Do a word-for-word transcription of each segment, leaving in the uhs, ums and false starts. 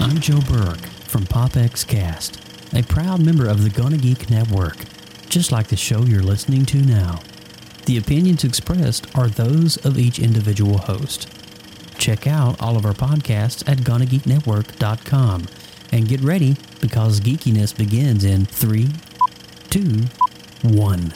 I'm Joe Burke from PopXCast, a proud member of the Gonna Geek Network, just like the show you're listening to now. The opinions expressed are those of each individual host. Check out all of our podcasts at gonna geek network dot com and get ready because geekiness begins in three, two, one.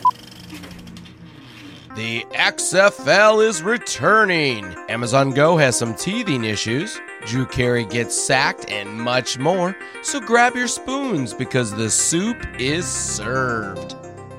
The X F L is returning. Amazon Go has some teething issues. Drew Carey gets sacked and much more. So grab your spoons because the soup is served.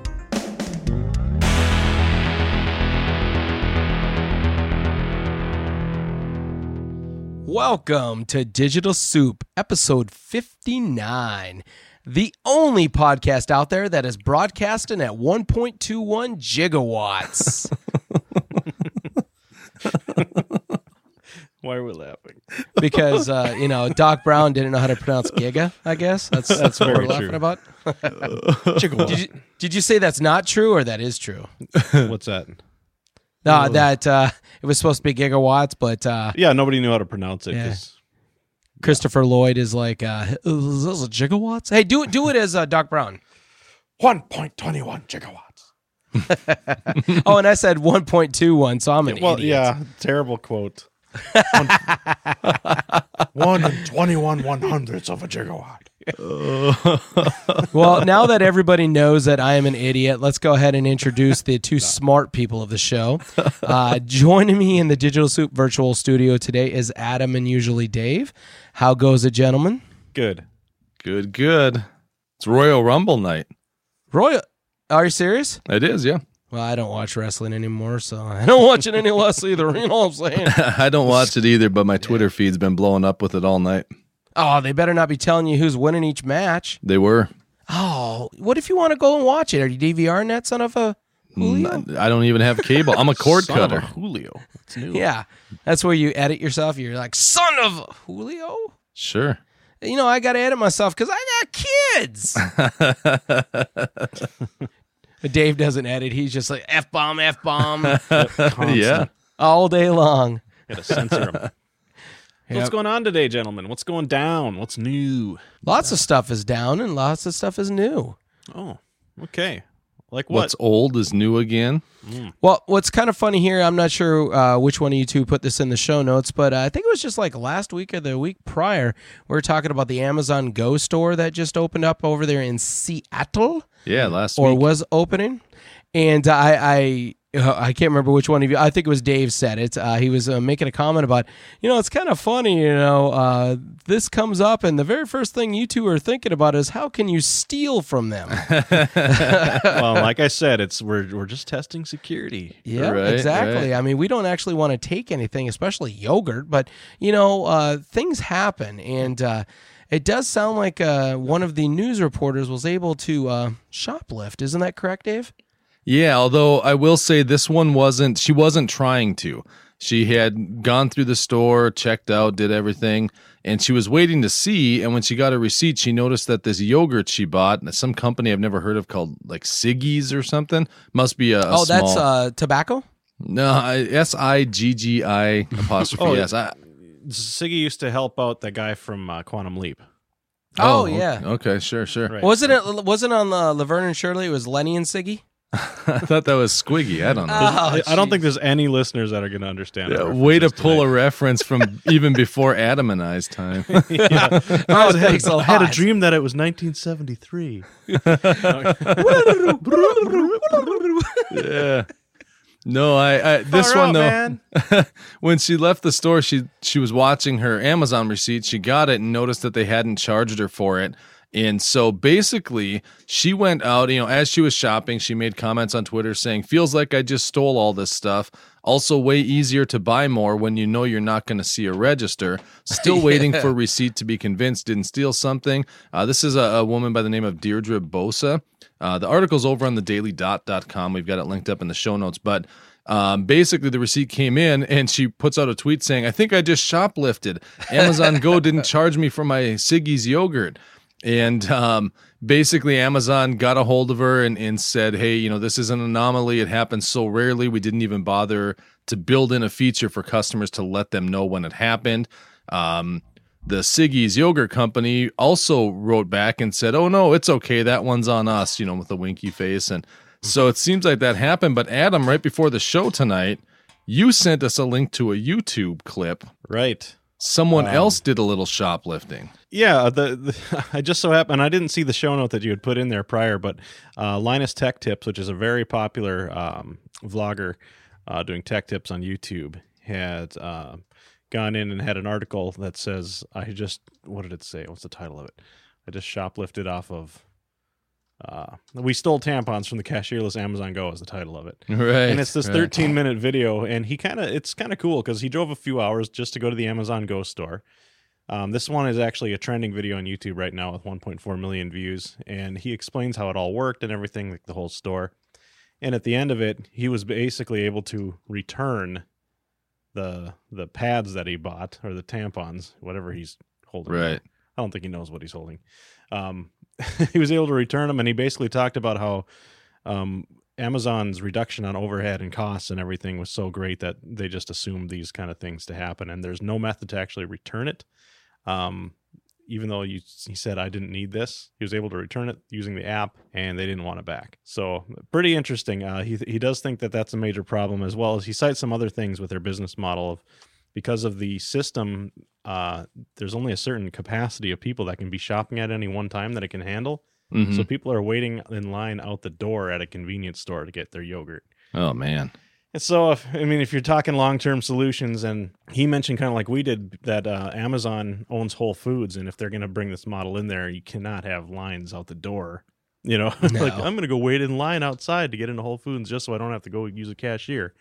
Welcome to Digital Soup, episode fifty-nine. The only podcast out there that is broadcasting at one point two one gigawatts. Why are we laughing? Because, uh, you know, Doc Brown didn't know how to pronounce giga, I guess. That's that's what very we're laughing true. about. did, you, did you say that's not true or that is true? What's that? No, that uh, it was supposed to be gigawatts, but uh, Yeah, nobody knew how to pronounce it. Yeah. 'cause- Christopher Lloyd is like, uh, is this a gigawatts? Hey, do it, do it as uh, Doc Brown. one point two one gigawatts. Oh, and I said one point two one, so I'm an Well, idiot. yeah, terrible quote. One and twenty-one one hundredths of a gigawatt. Well, now that everybody knows that I am an idiot, let's go ahead and introduce the two smart people of the show. Uh, joining me in the Digital Soup virtual studio today is Adam and usually Dave. How goes it, gentlemen? Good. Good, good. It's Royal Rumble night. Roy, are you serious? It is, yeah. Well, I don't watch wrestling anymore, so I don't watch it any less either. You know what I'm saying? I don't watch it either, but my Twitter feed's been blowing up with it all night. Oh, they better not be telling you who's winning each match. They were. Oh, what if you want to go and watch it? Are you D V R net, son of a Julio? N- I don't even have cable. I'm a cord Son of a cutter. Julio. It's new. Yeah, that's where you edit yourself. You're like, son of a Julio? Sure. You know, I got to edit myself because I got kids. Dave doesn't edit. He's just like, F-bomb, F-bomb, Yeah. all day long. Gotta censor them. What's Yep. going on today, gentlemen? What's going down? What's new? Lots of stuff is down and lots of stuff is new. Oh, okay. Like what? What's old is new again. Well, what's kind of funny here, I'm not sure uh, which one of you two put this in the show notes, but uh, I think it was just like last week or the week prior, we were talking about the Amazon Go store that just opened up over there in Seattle. Yeah, last or week. was opening, and I I uh, I can't remember which one of you. I think it was Dave said it. Uh, he was uh, making a comment about, you know, it's kind of funny, you know, uh, this comes up, and the very first thing you two are thinking about is how can you steal from them? Well, like I said, it's we're we're just testing security. Yeah, Right, exactly. right. I mean, we don't actually want to take anything, especially yogurt, but you know, uh, things happen, and uh, it does sound like uh, one of the news reporters was able to uh, shoplift. Isn't that correct, Dave? Yeah, although I will say this one wasn't, she wasn't trying to. She had gone through the store, checked out, did everything, and she was waiting to see, and when she got a receipt, she noticed that this yogurt she bought, some company I've never heard of called like Siggi's or something, must be a, a Oh, small... that's uh, tobacco? No, I- S I G G I apostrophe Oh, S. I, Siggy used to help out the guy from uh, Quantum Leap. Oh, okay. yeah. Okay, sure, sure. Right. Wasn't it? Wasn't on uh, Laverne and Shirley? It was Lenny and Siggy. I thought that was Squiggy. I don't know. Oh, I I don't jeez. think there's any listeners that are going to understand. Yeah, our way to references pull today. a reference from even before Adam and I's time. Yeah. Oh, thanks a I had a lot. dream that it was nineteen seventy-three. Yeah. No, I, I this Far one out, though. man. When she left the store, she she was watching her Amazon receipt. She got it and noticed that they hadn't charged her for it. And so basically, she went out, you know, as she was shopping, she made comments on Twitter saying, feels like I just stole all this stuff. Also, way easier to buy more when you know you're not going to see a register. Still waiting for receipt to be convinced didn't steal something. Uh, this is a, a woman by the name of Deirdre Bosa. Uh, the article's over on the daily dot dot com. We've got it linked up in the show notes. But um, basically, the receipt came in, and she puts out a tweet saying, I think I just shoplifted. Amazon Go didn't charge me for my Siggy's yogurt. And um, basically, Amazon got a hold of her and, and said, hey, you know, this is an anomaly. It happens so rarely. We didn't even bother to build in a feature for customers to let them know when it happened. Um, the Siggy's Yogurt Company also wrote back and said, oh, no, it's okay. That one's on us, you know, with a winky face. And so it seems like that happened. But Adam, right before the show tonight, you sent us a link to a YouTube clip. Right. Someone Um, else did a little shoplifting. Yeah, the, the I just so happened I didn't see the show note that you had put in there prior, but uh, Linus Tech Tips, which is a very popular um, vlogger uh, doing tech tips on YouTube, had uh, gone in and had an article that says, "I just what did it say? What's the title of it? I just shoplifted off of." Uh, we stole tampons from the cashierless Amazon Go is the title of it. Right. And it's this right. thirteen minute video, and he kind of it's kind of cool because he drove a few hours just to go to the Amazon Go store. Um, this one is actually a trending video on YouTube right now with one point four million views, and he explains how it all worked and everything, like the whole store. And at the end of it, he was basically able to return the the pads that he bought, or the tampons, whatever he's holding. Right. I don't think he knows what he's holding. Um, he was able to return them, and he basically talked about how um, Amazon's reduction on overhead and costs and everything was so great that they just assumed these kind of things to happen, and there's no method to actually return it. Um, even though you, he said, I didn't need this, he was able to return it using the app, and they didn't want it back. So pretty interesting. Uh, he he does think that that's a major problem, as well as he cites some other things with their business model of, because of the system, uh, there's only a certain capacity of people that can be shopping at any one time that it can handle. Mhm. So people are waiting in line out the door at a convenience store to get their yogurt. Oh, man. And so, if, I mean, if you're talking long-term solutions, and he mentioned kind of like we did that uh, Amazon owns Whole Foods, and if they're going to bring this model in there, you cannot have lines out the door. You know, No. like I'm going to go wait in line outside to get into Whole Foods just so I don't have to go use a cashier.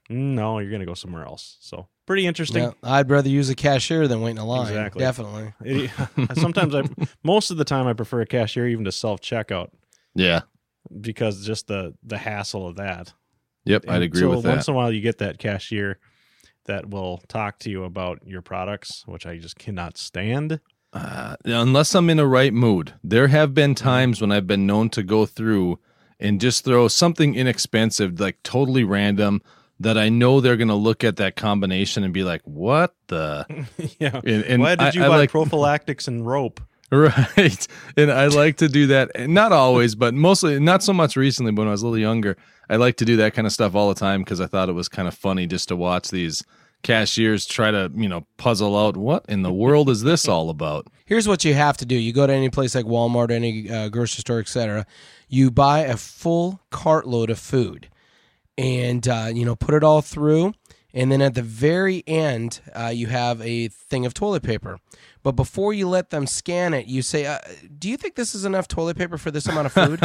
No, you're going to go somewhere else. So pretty interesting. Yeah, I'd rather use a cashier than wait in a line. Exactly. Definitely. It, sometimes I, most of the time I prefer a cashier even to self-checkout Yeah. because just the, the hassle of that. Yep. I'd And agree so with that. once in a while you get that cashier that will talk to you about your products, which I just cannot stand. Uh, unless I'm in a right mood. There have been times when I've been known to go through and just throw something inexpensive, like totally random, that I know they're going to look at that combination and be like, what the? Yeah. And, and Why did you I, I buy like, prophylactics and rope? Right. And I like to do that. And not always, but mostly, not so much recently, but when I was a little younger, I like to do that kind of stuff all the time because I thought it was kind of funny just to watch these cashiers try to, you know, puzzle out what in the world is this all about? Here's what you have to do. You go to any place like Walmart, any uh, grocery store, et cetera. You buy a full cartload of food and, uh, you know, put it all through. And then at the very end, uh, you have a thing of toilet paper. But before you let them scan it, you say, uh, do you think this is enough toilet paper for this amount of food?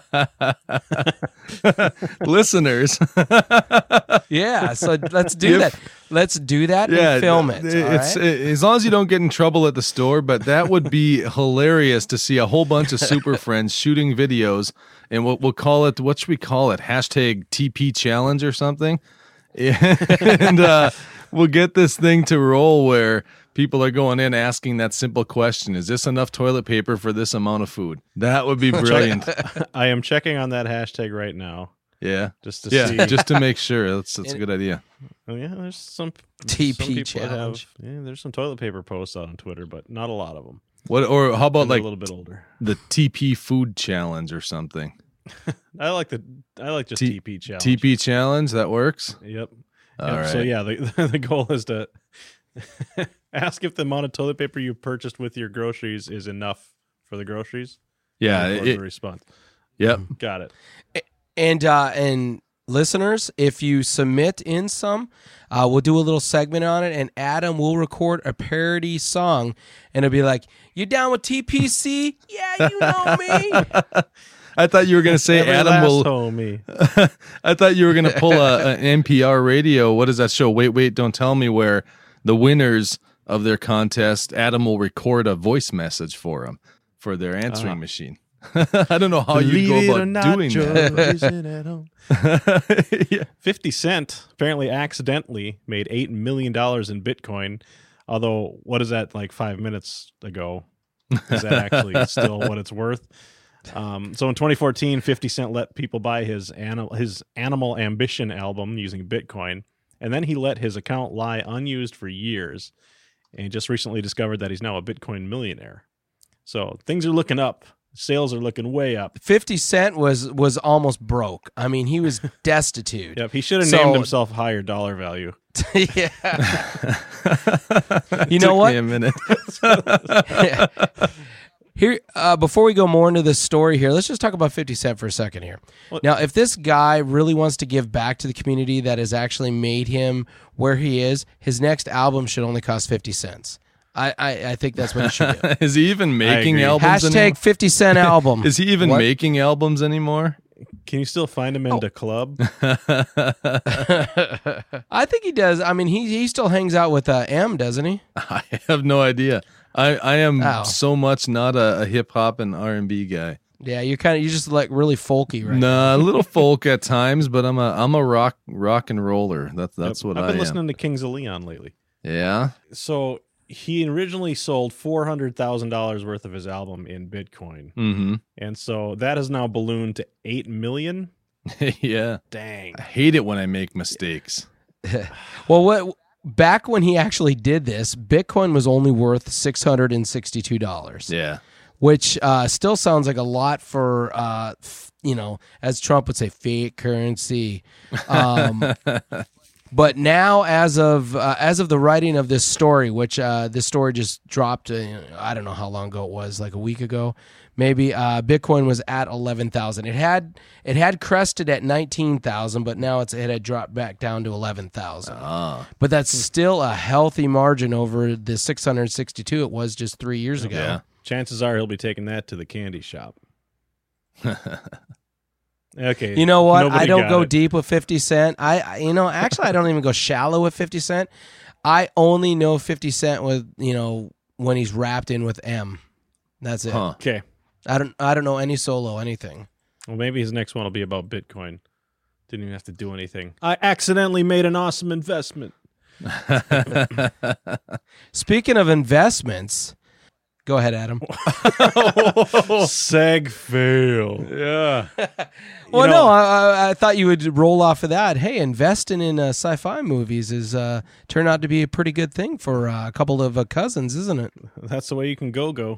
Listeners. Yeah, so let's do If- that. Let's do that and film it. all It's right? as long as you don't get in trouble at the store, but that would be hilarious to see a whole bunch of super friends shooting videos, and we'll, we'll call it, what should we call it? Hashtag T P challenge or something. And uh, we'll get this thing to roll where people are going in asking that simple question: is this enough toilet paper for this amount of food? That would be brilliant. I am checking on that hashtag right now Yeah. just to Yeah, see. just to make sure. That's that's a good idea. Oh, yeah, there's some T P some people that challenge. Have, yeah, there's some toilet paper posts out on Twitter, but not a lot of them. What or how about They're like a little bit older. the T P food challenge or something? I like the I like just T- T P challenge. T P challenge, that works. Yep. All Yep. right. So yeah, the the goal is to ask if the amount of toilet paper you purchased with your groceries is enough for the groceries. Yeah. And it- the response. yep. Got it. And uh, and listeners, if you submit in some, uh, we'll do a little segment on it, and Adam will record a parody song, and it'll be like, "You down with T P C? Yeah, you know me." I thought you were going to say Every Adam last will. homie. I thought you were going to pull a, an N P R radio. What is that show? Wait, wait, don't tell me. Where the winners of their contest, Adam will record a voice message for them for their answering Ah. machine. I don't know how you Believe go it or about not, doing Joe that. is in at home. Yeah. fifty Cent apparently accidentally made eight million dollars in Bitcoin. Although, what is that, like five minutes ago? Is that actually still what it's worth? Um, so in twenty fourteen, fifty Cent let people buy his, anim- his Animal Ambition album using Bitcoin. And then he let his account lie unused for years. and just recently discovered that he's now a Bitcoin millionaire. So things are looking up. Sales are looking way up. fifty Cent was was almost broke. I mean, he was destitute. Yep, he should have So- named himself higher dollar value. Yeah. You Took know what? Me a minute. Here, uh, before we go more into this story here, let's just talk about fifty Cent for a second here. What- Now, if this guy really wants to give back to the community that has actually made him where he is, his next album should only cost fifty cents. I, I, I think that's what he should do. Is he even making agree. albums Hashtag anymore? fifty Cent album. Is he even What? making albums anymore? Can you still find him in Oh. the club? I think he does. I mean, he he still hangs out with uh, M, doesn't he? I have no idea. I, I am Oh. so much not a, a hip hop and R and B guy. Yeah, you're kind of you're just like really folky, right? Nah, a little folk at times, but I'm a I'm a rock rock and roller. That's that's Yep. what I've I been am. listening to Kings of Leon lately. Yeah. So he originally sold four hundred thousand dollars worth of his album in Bitcoin. Mm-hmm. And so that has now ballooned to eight million. Yeah. Dang. I hate it when I make mistakes. Well, what back when he actually did this, Bitcoin was only worth six hundred and sixty-two dollars. Yeah. Which uh, still sounds like a lot for, uh, f- you know, as Trump would say, fake currency. Um, but now, as of uh, as of the writing of this story, which uh, this story just dropped, uh, I don't know how long ago it was, like a week ago, maybe. Uh, Bitcoin was at eleven thousand. It had it had crested at nineteen thousand, but now it's it had dropped back down to eleven thousand. Ah. But that's still a healthy margin over the six hundred sixty-two it was just three years ago. Yeah. Chances are he'll be taking that to the candy shop. Okay. You know what? nobody I don't got go it. deep with fifty Cent. I, I, you know, actually, I don't even go shallow with fifty Cent. I only know fifty Cent with, you know, when he's wrapped in with M. That's it. Huh. Okay. I don't, I don't know any solo anything. Well, maybe his next one will be about Bitcoin. Didn't even have to do anything. I accidentally made an awesome investment. Speaking of investments, go ahead, Adam. Seg fail. Yeah. Well, know- no, I, I, I thought you would roll off of that. Hey, investing in uh, sci-fi movies is uh, turned out to be a pretty good thing for uh, a couple of uh, cousins, isn't it? That's the way you can go go.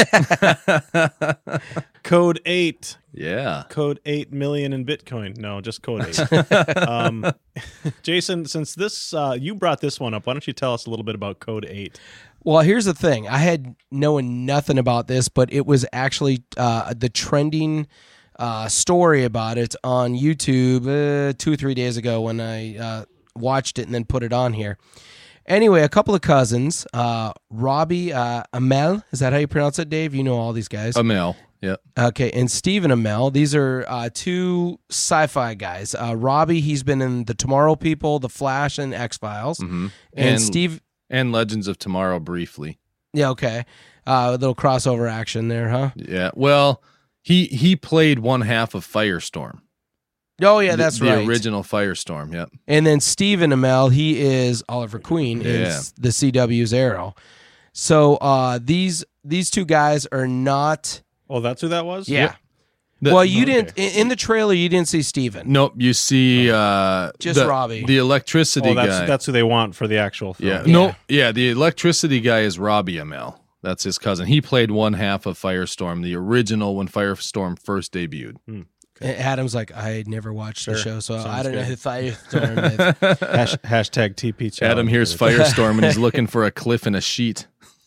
Code eight. Yeah. Code eight million in Bitcoin. No, just code eight. um, Jason, since this uh, you brought this one up, why don't you tell us a little bit about Code eight? Well, here's the thing. I had known nothing about this, but it was actually uh, the trending uh, story about it on YouTube uh, two or three days ago when I uh, watched it and then put it on here. Anyway, a couple of cousins, uh, Robbie uh, Amell, is that how you pronounce it, Dave? You know all these guys. Amel. Yep. Okay, and Stephen Amell. These are uh, two sci-fi guys. Uh, Robbie, he's been in The Tomorrow People, The Flash, and X-Files. Mm-hmm. And, And- Steve... And Legends of Tomorrow briefly. Yeah, okay. Uh, a little crossover action there, huh? Yeah. Well, he he played one half of Firestorm. Oh, yeah, The- that's the, right. original Firestorm. Yep. And then Stephen Amell, he is Oliver Queen in Yeah. s- the C W's Arrow. So uh, these these two guys are not. Oh, that's who that was? Yeah. The- well, you okay. didn't in in the trailer. You didn't see Stephen. Nope. You see, uh, Just the, Robbie. the electricity Oh, that's guy. that's who they want for the actual film. yeah. Yeah. No. Yeah. The electricity guy is Robbie Amell. That's his cousin. He played one half of Firestorm, the original when Firestorm first debuted. Adam's like, I never watched the Sure. show, so I Sounds don't know good. who Firestorm is. Hash, hashtag T P challenge. Adam hears Firestorm and he's looking for a cliff and a sheet.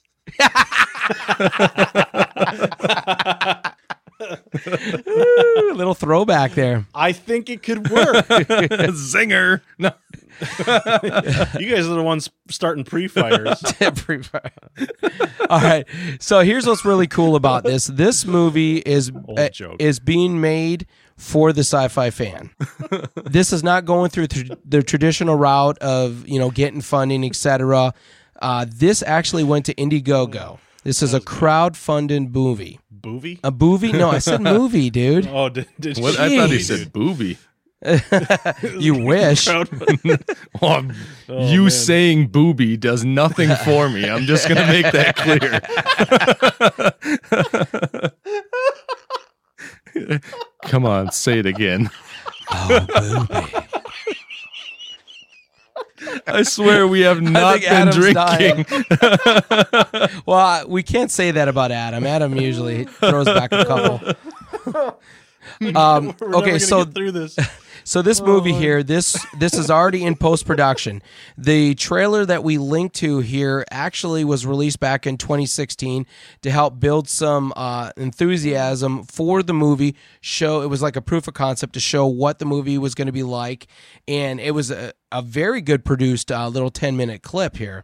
Ooh, little throwback there. I think it could work. Zinger. No. You guys are the ones starting pre-fires. All right. So here's what's really cool about this. This movie is Old uh, joke. is being made for the sci-fi fan. This is not going through th- the traditional route of, you know, getting funding, et cetera. Uh, this actually went to Indiegogo. This is a crowd-funded movie. Boovie? A movie? No, I said movie, dude. Oh, did, did What? you? I thought he Jeez. said booby. You wish. Well, Oh, you man. saying booby does nothing for me. I'm just going to make that clear. Come on, say it again. Oh, movie. I swear we have not think been Adam's drinking. Well, uh, we can't say that about Adam. Adam usually throws back a couple. Um, We're okay, never so get through this. So this movie here, this this is already in post production. The trailer that we linked to here actually was released back in twenty sixteen to help build some uh, enthusiasm for the movie. Show it was like a proof of concept to show what the movie was going to be like, and it was a, a very good produced uh, little ten minute clip here.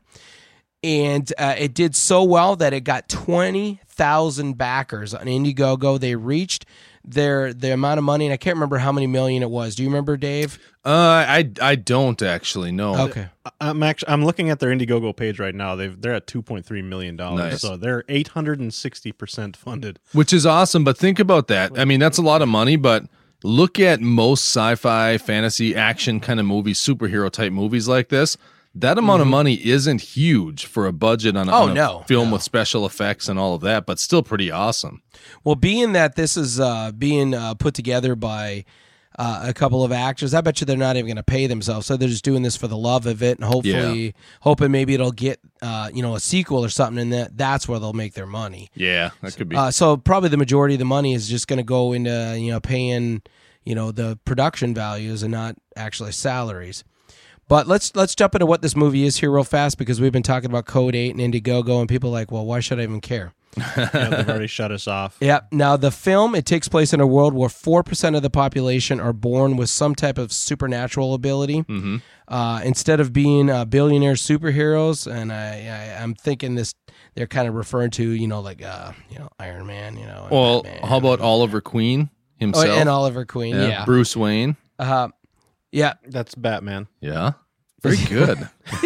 And uh, it did so well that it got twenty thousand backers on Indiegogo. They reached their the amount of money, and I can't remember how many million it was. Do you remember, Dave? Uh, I I don't actually know. Okay. I'm actually I'm looking at their Indiegogo page right now. They've they're at two point three million dollars. Nice. So they're eight hundred and sixty percent funded. Which is awesome, but think about that. I mean, that's a lot of money, but look at most sci-fi, fantasy, action kind of movies, superhero type movies like this. That amount of money isn't huge for a budget on a, Oh, on a no, film no. with special effects and all of that, but still pretty awesome. Well, being that this is uh, being uh, put together by uh, a couple of actors, I bet you they're not even going to pay themselves. So they're just doing this for the love of it, and hopefully, hoping maybe it'll get uh, you know a sequel or something, and that that's where they'll make their money. Yeah, that could be. Uh, so probably the majority of the money is just going to go into you know paying you know the production values and not actually salaries. But let's let's jump into what this movie is here real fast, because we've been talking about Code eight and Indiegogo, and people are like, well, why should I even care? Yeah, they've already shut us off. Yeah. Now, the film, it takes place in a world where four percent of the population are born with some type of supernatural ability. Mm-hmm. Uh, instead of being uh, billionaire superheroes, and I, I, I'm thinking this, they're kind of referring to, you know, like, uh, you know, Iron Man, you know. and Well, Batman. how about Oliver Queen Oh, himself? and Oliver Queen, yeah, yeah. Bruce Wayne. Uh, yeah. That's Batman. Yeah, very good.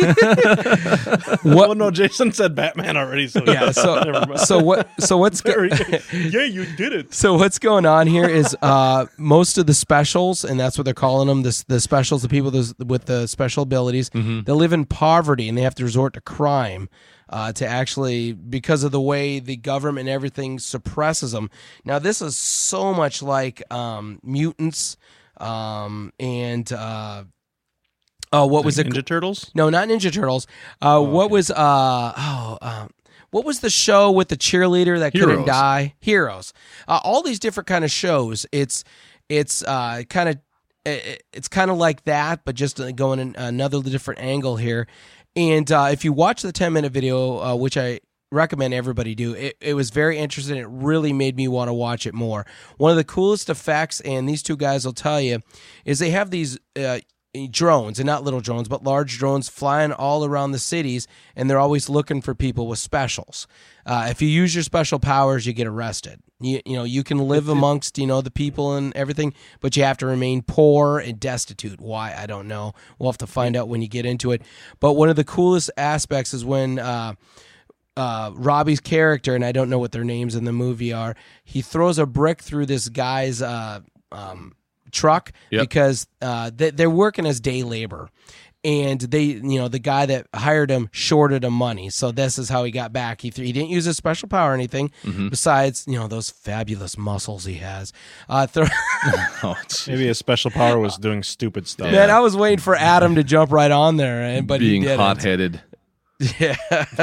What? Oh no, Jason said Batman already. So Yeah. So, never mind. so what? So what's go- Very good. Yeah, you did it. So what's going on here is uh, most of the specials, and that's what they're calling them, the, the specials, the people those- with the special abilities, they live in poverty and they have to resort to crime uh, to actually, because of the way the government and everything suppresses them. Now, this is so much like um, mutants um, and... Uh, Oh, what was it? Ninja Turtles? No, not Ninja Turtles. Uh, what was uh oh um, what was the show with the cheerleader that couldn't Heroes. die? Heroes. Uh, all these different kind of shows. It's it's uh kind of it's kind of like that, but just going in another different angle here. And uh, if you watch the ten minute video, uh, which I recommend everybody do, it, it was very interesting. It really made me want to watch it more. One of the coolest effects, and these two guys will tell you, is they have these. Uh, drones, and not little drones, but large drones flying all around the cities, and they're always looking for people with specials. Uh, if you use your special powers, you get arrested. You, you know, you can live amongst, you know, the people and everything, but you have to remain poor and destitute. Why? I don't know. We'll have to find out when you get into it. But one of the coolest aspects is when uh, uh, Robbie's character, and I don't know what their names in the movie are, he throws a brick through this guy's uh, um, truck Yep. because uh, they, they're working as day labor, and they, you know, the guy that hired him shorted him money. So this is how he got back. He th- he didn't use his special power or anything besides, you know, those fabulous muscles he has. Uh, throw- Oh, geez. Maybe his special power was doing stupid stuff. Man, I was waiting for Adam to jump right on there, and but being he didn't. hot-headed. Yeah,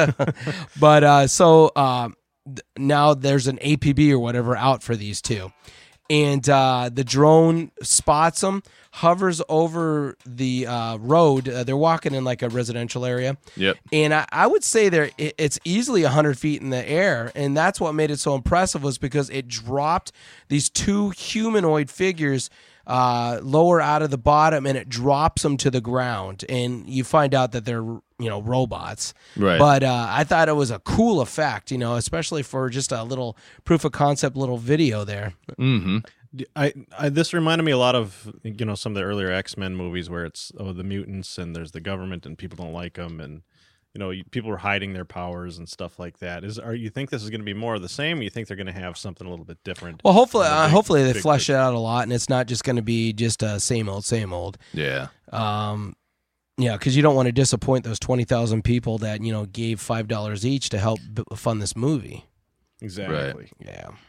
but uh, so uh, th- now there's an A P B or whatever out for these two. And uh, the drone spots them, hovers over the uh, road. Uh, they're walking in like a residential area. Yep. And I, I would say there it, it's easily one hundred feet in the air. And that's what made it so impressive, was because it dropped these two humanoid figures uh, lower out of the bottom, and it drops them to the ground. And you find out that they're, you know, robots. Right. But uh, I thought it was a cool effect, you know, especially for just a little proof of concept little video there. Mm-hmm. I, I this reminded me a lot of, you know, some of the earlier X-Men movies where it's oh the mutants and there's the government and people don't like them, and you know you, people are hiding their powers and stuff like that. Is are you think this is going to be more of the same? Or you think they're going to have something a little bit different? Well, hopefully, Big- uh, hopefully they big flesh picture. it out a lot, and it's not just going to be just uh, same old, same old. Yeah. Um, yeah, because you don't want to disappoint those twenty thousand people that, you know, gave five dollars each to help b- fund this movie. Exactly. Yeah.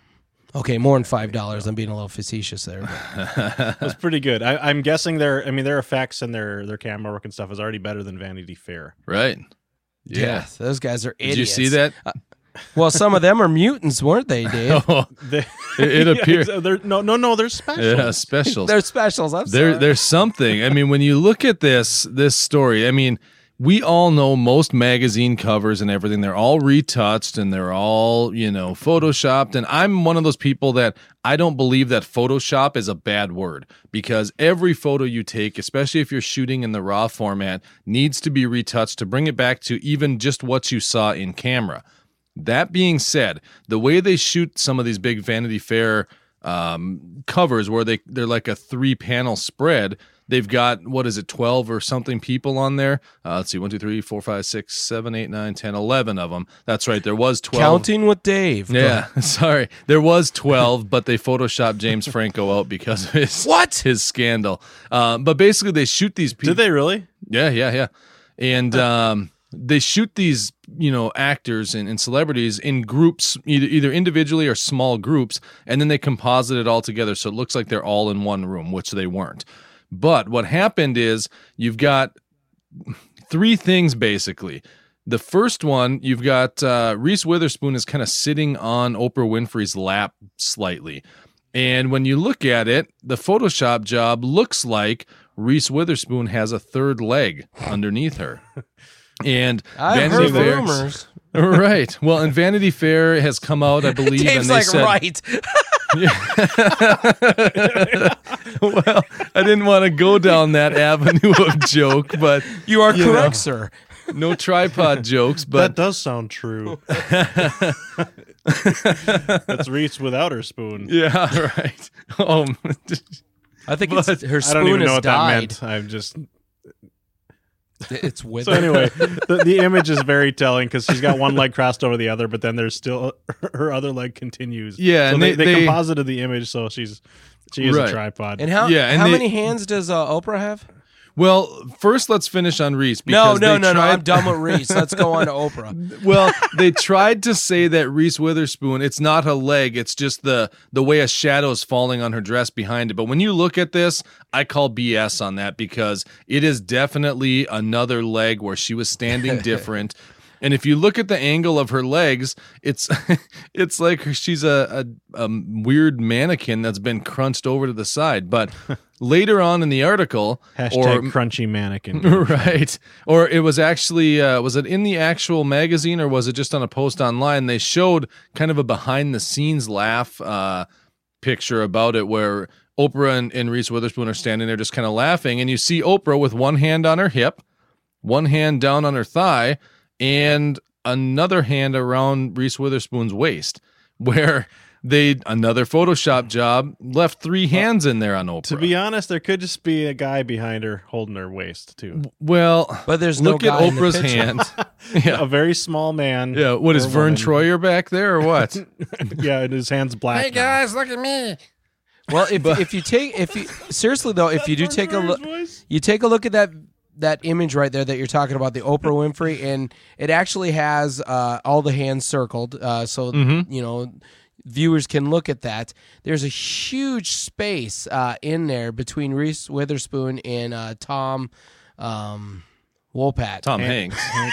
Okay, more than five dollars. I'm being a little facetious there. It was pretty good. I, I'm guessing their, I mean, their effects and their their camera work and stuff is already better than Vanity Fair. Right. Yeah, Yeah. those guys are idiots. Did you see that? Uh, well, some of them are mutants, weren't they, Dave? Oh, They, it, it yeah, appears. they're- no, no, no. They're special. Yeah, specials. They're specials. I'm there, sorry. there's something. I mean, when you look at this this story, I mean, we all know most magazine covers and everything. They're all retouched and they're all, you know, photoshopped. And I'm one of those people that I don't believe that Photoshop is a bad word, because every photo you take, especially if you're shooting in the RAW format, needs to be retouched to bring it back to even just what you saw in camera. That being said, the way they shoot some of these big Vanity Fair um, covers, where they, they're like a three panel spread, they've got, what is it, twelve or something people on there? Uh, let's see, one, two, three, four, five, six, seven, eight, nine, ten, eleven of them. That's right, there was twelve. Counting with Dave. Yeah, sorry. There was twelve, but they photoshopped James Franco out because of his, What? his scandal. Uh, but basically, they shoot these people. Did they really? Yeah, yeah, yeah. And um, they shoot these, you know, actors and, and celebrities in groups, either either individually or small groups, and then they composite it all together so it looks like they're all in one room, which they weren't. But what happened is you've got three things, basically. The first one, you've got uh, Reese Witherspoon is kind of sitting on Oprah Winfrey's lap slightly. And when you look at it, the Photoshop job looks like Reese Witherspoon has a third leg underneath her. And I've Vanity heard Fair, rumors. right? Well, and Vanity Fair has come out, I believe, Dave's and they like, said, right. well, I didn't want to go down that avenue of joke, but You are You correct, know. sir. no tripod jokes. That But does sound true. That's Reese without her spoon. yeah, right. Oh, I think But it's, her I spoon don't even know has what died. that meant. I'm just It's with so anyway. The, the image is very telling because she's got one leg crossed over the other, but then there's still her other leg continues. Yeah, so and they, they- they, they- composited the image, so she's she is Right. a tripod. And how Yeah, and how they- many hands does uh, Oprah have? well, first let's finish on Reese. No, Because no, they no, no. tried- I'm done with Reese. Let's go on to Oprah. Well, they tried to say that Reese Witherspoon, it's not a leg, it's just the the way a shadow is falling on her dress behind it. But when you look at this, I call B S on that, because it is definitely another leg where she was standing different. And if you look at the angle of her legs, it's it's like she's a, a, a weird mannequin that's been crunched over to the side. But later on in the article, Hashtag or crunchy mannequin. right, or it was actually uh, was it in the actual magazine or was it just on a post online? They showed kind of a behind the scenes laugh uh, picture about it, where Oprah and, and Reese Witherspoon are standing there just kind of laughing, and you see Oprah with one hand on her hip, one hand down on her thigh, and another hand around Reese Witherspoon's waist, where they, another Photoshop job, left three hands in there on Oprah. To be honest, there could just be a guy behind her holding her waist too. Well, But there's no look at guy in the Oprah's picture. hand. Yeah. A very small man. Yeah, what is or Vern woman. Troyer back there or what? Yeah, and his hand's black. now. look at me. Well, if if you take if you seriously though, if you do take a look, you take a look at that that image right there that you're talking about, the Oprah Winfrey, and it actually has uh, all the hands circled, uh, so Mm-hmm. you know viewers can look at that. There's a huge space uh, in there between Reese Witherspoon and uh, Tom um, Wopat. Tom Hanks.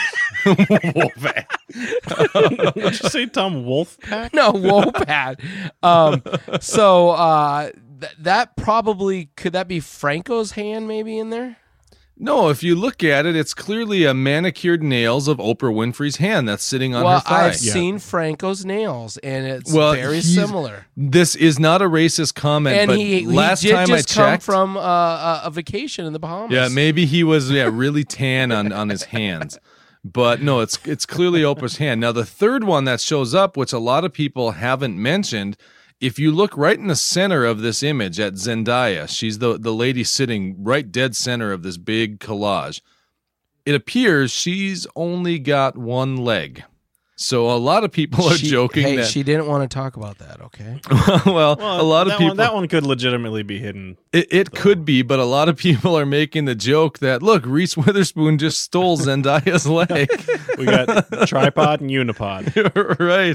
Did you say Tom Wolfpack? No, Wopat. um, so uh, th- that probably could that be Franco's hand maybe in there? No, if you look at it, it's clearly a manicured nails of Oprah Winfrey's hand that's sitting on well, her thigh. I've seen Franco's nails, and it's Well, very he's- similar. This is not a racist comment, And but he, last he did time just I come checked, from uh, a, a vacation in the Bahamas. yeah, maybe he was yeah really tan on, on his hands. But no, it's it's clearly Oprah's hand. Now the third one that shows up, which a lot of people haven't mentioned, if you look right in the center of this image at Zendaya, she's the the lady sitting right dead center of this big collage. It appears she's only got one leg. So a lot of people are She- joking Hey, that she didn't want to talk about that. Okay. well, Well, a lot of that people One, that one could legitimately be hidden. It, it could be, but a lot of people are making the joke that, look, Reese Witherspoon just stole Zendaya's leg. We got tripod and unipod. Right.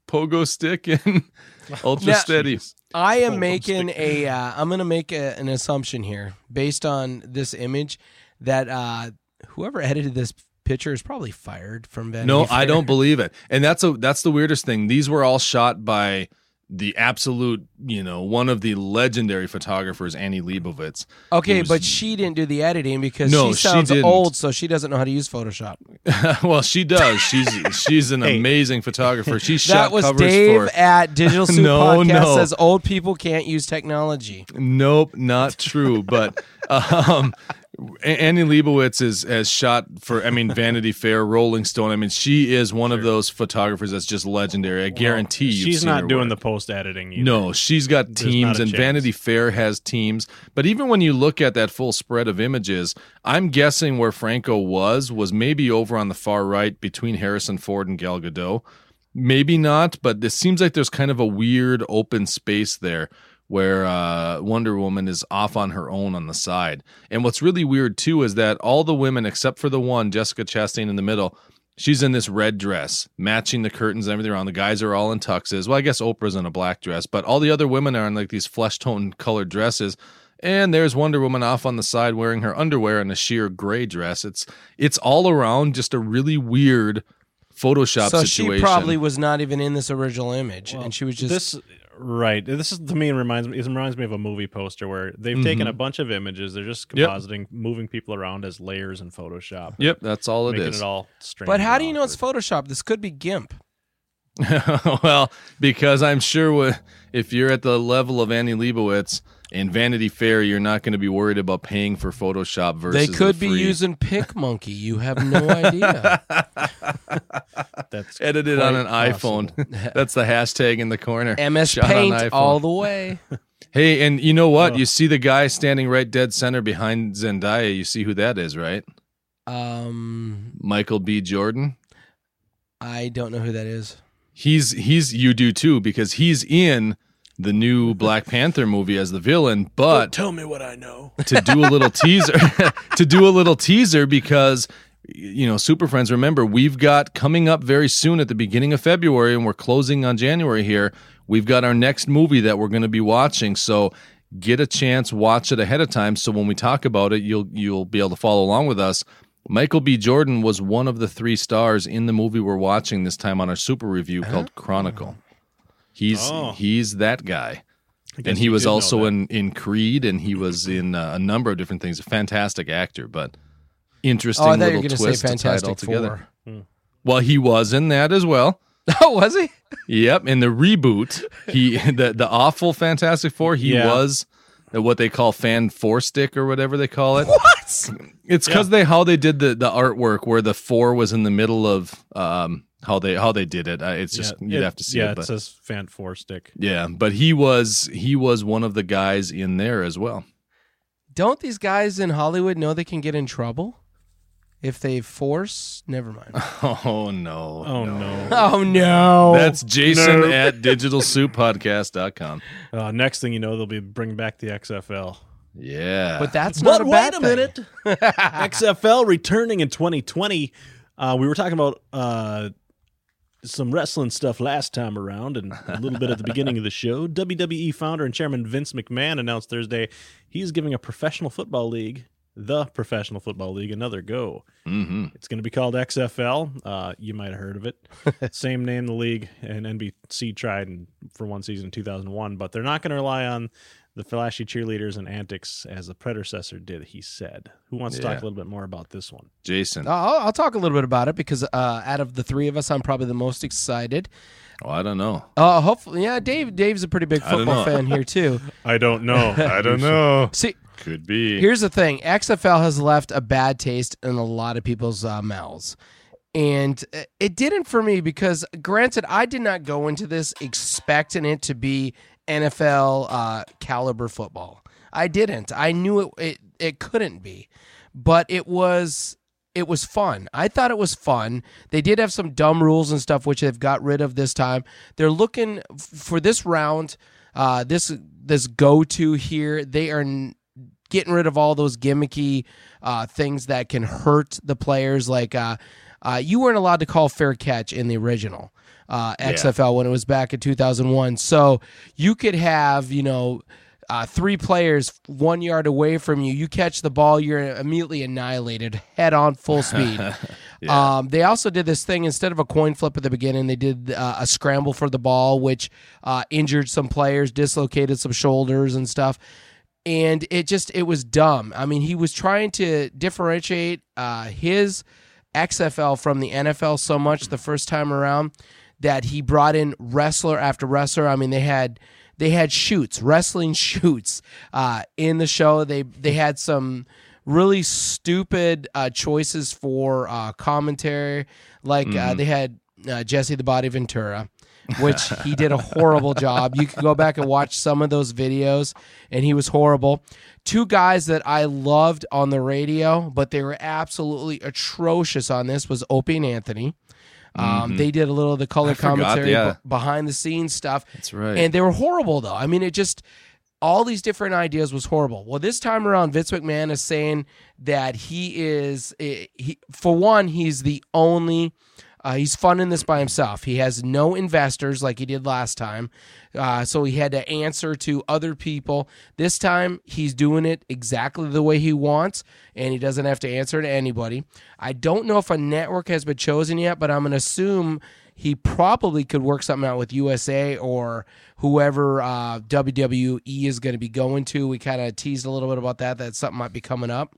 pogo stick and ultra Now- steady. I am Hold on, making stick. a. Uh, I'm going to make a, an assumption here based on this image that uh, whoever edited this picture is probably fired from Vanity No, Fair. I don't believe it. And that's a that's the weirdest thing. These were all shot by the absolute, you know, one of the legendary photographers, Annie Leibovitz. Okay, It was- but she didn't do the editing because No, she she sounds didn't. old, so she doesn't know how to use Photoshop. Well, she does. She's she's an Hey. amazing photographer. She That shot was covers Dave for. at Digital Soup No, Podcast no. says old people can't use technology. Nope, not true. But um, A- Annie Leibovitz is has shot for. I mean, Vanity Fair, Rolling Stone. I mean, she is one of those photographers that's just legendary. I guarantee you've she's seen not her doing work. the post editing either. No, she's got There's teams, not a and chance. Vanity Fair has teams. But even when you look at that full spread of images, I'm guessing where Franco was was maybe over on the far right between Harrison Ford and Gal Gadot. Maybe not, but it seems like there's kind of a weird open space there where uh, Wonder Woman is off on her own on the side. And what's really weird, too, is that all the women, except for the one, Jessica Chastain in the middle, she's in this red dress, matching the curtains and everything around. The guys are all in tuxes. Well, I guess Oprah's in a black dress, but all the other women are in like these flesh tone colored dresses. And there's Wonder Woman off on the side wearing her underwear and a sheer gray dress. It's it's all around just a really weird Photoshop so situation. she probably was not even in this original image, Well, and she was just. this right. This is to me it reminds me. It reminds me of a movie poster where they've taken a bunch of images. They're just Yep. compositing, moving people around as layers in Photoshop. Yep, that's all it making is. it all strange. but how and do you know it's awkward. Photoshop? This could be GIMP. Well, because I'm sure wh- if you're at the level of Annie Leibovitz in Vanity Fair, you're not going to be worried about paying for Photoshop versus They could the be free. using PicMonkey. You have no idea. That's edited on an quite iPhone. possible. That's the hashtag in the corner. M S Shot on Paint iPhone. all the way. Hey, and you know what? Oh. You see the guy standing right dead center behind Zendaya. You see who that is, right? Um, Michael B. Jordan. I don't know who that is. He's he's you do too because he's in the new Black Panther movie as the villain, but tell me what I know. to do a little teaser to do a little teaser because you know, Super Friends, remember we've got coming up very soon at the beginning of February and we're closing on January here. We've got our next movie that we're going to be watching, so get a chance, watch it ahead of time so when we talk about it, you'll you'll be able to follow along with us. Michael B. Jordan was one of the three stars in the movie we're watching this time on our super review called Chronicle. He's Oh. he's that guy. I guess And he you was did know also that. in, in Creed, and he was in uh, a number of different things. A fantastic actor, but interesting Oh, I thought you little were going to twist say to tie it all Fantastic together. Four. Well, he was in that as well. Oh, was he? Yep, in the reboot, he the the awful Fantastic Four, he Yeah. was what they call fan four stick or whatever they call it. What? It's because they how they did the, the artwork where the four was in the middle of um how they how they did it. Uh, it's just Yeah, you'd it- have to see yeah, it. it But says fan four stick. yeah, but he was he was one of the guys in there as well. Don't these guys in Hollywood know they can get in trouble if they force? Never mind. Oh no! Oh no! Oh no! That's Jason Nope. at digital soup podcast dot com. Uh, next thing you know, they'll be bringing back the X F L. Yeah, but that's not But a bad wait a thing. minute. X F L returning in twenty twenty. Uh, we were talking about uh, some wrestling stuff last time around and a little bit at the beginning of the show. W W E founder and chairman Vince McMahon announced Thursday he's giving a professional football league, the Professional Football League, another go. hmm It's going to be called X F L. Uh, you might have heard of it. Same name the league, and N B C tried in, for one season in two thousand one, but they're not going to rely on the flashy cheerleaders and antics as the predecessor did, he said. Who wants to Yeah. talk a little bit more about this one? Jason. I'll, I'll talk a little bit about it because uh, out of the three of us, I'm probably the most excited. Oh, I don't know. Uh, hopefully, yeah, Dave. Dave's a pretty big I don't football know. fan here too. I don't know. I don't know. See, Could be. here's the thing: X F L has left a bad taste in a lot of people's uh, mouths, and uh, it didn't for me because, granted, I did not go into this expecting it to be N F L uh, caliber football. I didn't. I knew it, it. It couldn't be, but it was. It was fun. I thought it was fun. They did have some dumb rules and stuff, which they've got rid of this time. They're looking f- for this round. Uh, this this go to here. They are. N- getting rid of all those gimmicky uh, things that can hurt the players. Like uh, uh, you weren't allowed to call fair catch in the original. uh, X F L when it was back in two thousand one. So you could have, you know, uh, three players one yard away from you. You catch the ball, you're immediately annihilated, head on, full speed. yeah. um, they also did this thing, instead of a coin flip at the beginning, they did uh, a scramble for the ball, which uh, injured some players, dislocated some shoulders and stuff. And it just, it was dumb. I mean, he was trying to differentiate uh, his X F L from the N F L so much the first time around that he brought in wrestler after wrestler. I mean, they had they had shoots, wrestling shoots uh, in the show. They they had some really stupid uh, choices for uh, commentary, like mm-hmm. uh, they had uh, Jesse the Body Ventura, which he did a horrible job. You can go back and watch some of those videos, and he was horrible. Two guys that I loved on the radio, but they were absolutely atrocious on this, was Opie and Anthony. Um, mm-hmm. They did a little of the color I forgot, commentary, yeah. b- behind the scenes stuff. That's right. And they were horrible, though. I mean, it just, all these different ideas was horrible. Well, this time around, Vince McMahon is saying that he is, he, for one, he's the only, uh, he's funding this by himself. He has no investors like he did last time. Uh, so he had to answer to other people. This time, he's doing it exactly the way he wants, and he doesn't have to answer to anybody. I don't know if a network has been chosen yet, but I'm going to assume he probably could work something out with U S A or whoever uh, W W E is going to be going to. We kind of teased a little bit about that, that something might be coming up.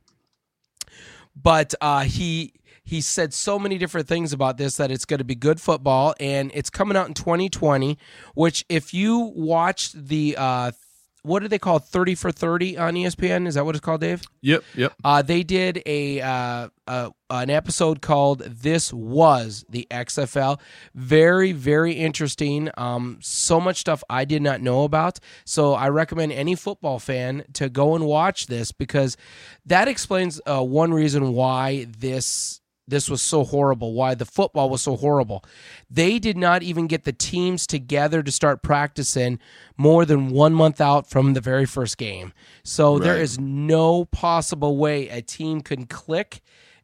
But uh, he... He said so many different things about this, that it's going to be good football, and it's coming out in twenty twenty, which if you watched the, uh, what do they call it, thirty for thirty on E S P N? Is that what it's called, Dave? Yep, yep. Uh, they did a uh, uh, an episode called This Was the X F L. Very, very interesting. Um, so much stuff I did not know about. So I recommend any football fan to go and watch this, because that explains uh, one reason why this... This was so horrible, why the football was so horrible. They did not even get the teams together to start practicing more than one month out from the very first game. So right. There is no possible way a team can click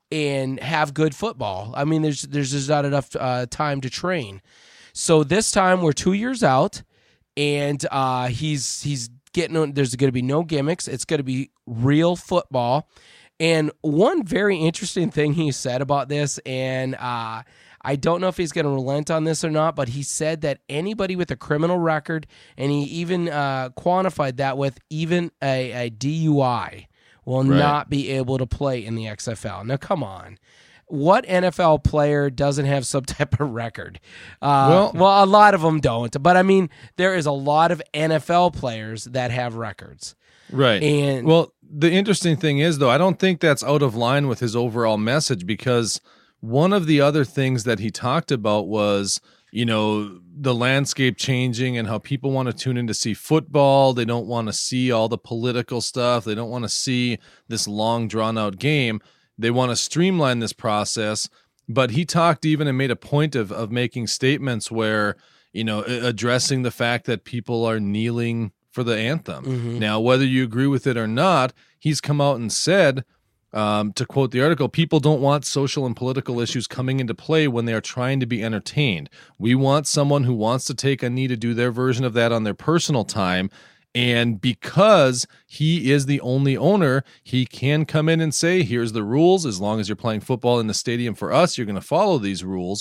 and have good football. I mean, there's there's just not enough uh, time to train. So this time we're two years out, and uh, he's he's getting. There's going to be no gimmicks. It's going to be real football. And one very interesting thing he said about this, and uh, I don't know if he's going to relent on this or not, but he said that anybody with a criminal record, and he even uh, quantified that with even a, a D U I, will right. not be able to play in the X F L. Now, come on. What N F L player doesn't have some type of record? Uh, well, well, a lot of them don't. But, I mean, there is a lot of N F L players that have records. Right. And well, the interesting thing is, though, I don't think that's out of line with his overall message, because one of the other things that he talked about was, you know, the landscape changing and how people want to tune in to see football. They don't want to see all the political stuff. They don't want to see this long, drawn-out game. They want to streamline this process. But he talked even and made a point of of making statements where, you know, addressing the fact that people are kneeling for the anthem. Mm-hmm. Now, whether you agree with it or not, he's come out and said, um, to quote the article, people don't want social and political issues coming into play when they are trying to be entertained. We want someone who wants to take a knee to do their version of that on their personal time. And because he is the only owner, he can come in and say, here's the rules. As long as you're playing football in the stadium for us, you're going to follow these rules.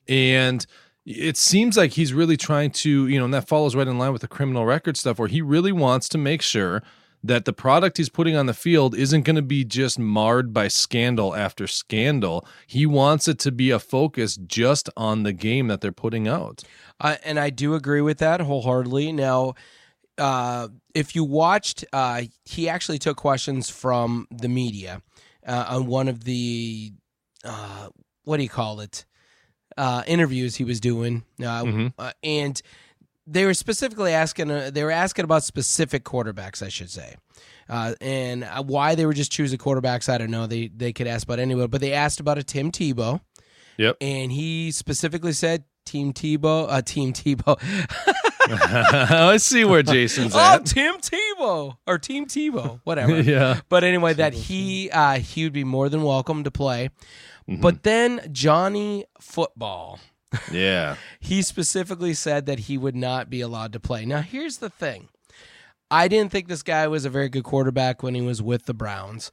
And it seems like he's really trying to, you know, and that follows right in line with the criminal record stuff, where he really wants to make sure that the product he's putting on the field isn't going to be just marred by scandal after scandal. He wants it to be a focus just on the game that they're putting out. Uh, and I do agree with that wholeheartedly. Now, uh, if you watched, uh, he actually took questions from the media uh, on one of the, uh, what do you call it? Uh, interviews he was doing, uh, mm-hmm. uh, and they were specifically asking. Uh, they were asking about specific quarterbacks, I should say, uh, and uh, why they were just choosing quarterbacks. I don't know. They they could ask about anybody, but they asked about a Tim Tebow. Yep, and he specifically said Team Tebow. Uh, Team Tebow. I see where Jason's oh, at. Tim Tebow or Team Tebow, whatever. Yeah, but anyway, that he uh, he would be more than welcome to play. Mm-hmm. But then Johnny Football Yeah. He specifically said that he would not be allowed to play. Now, here's the thing. I didn't think this guy was a very good quarterback when he was with the Browns,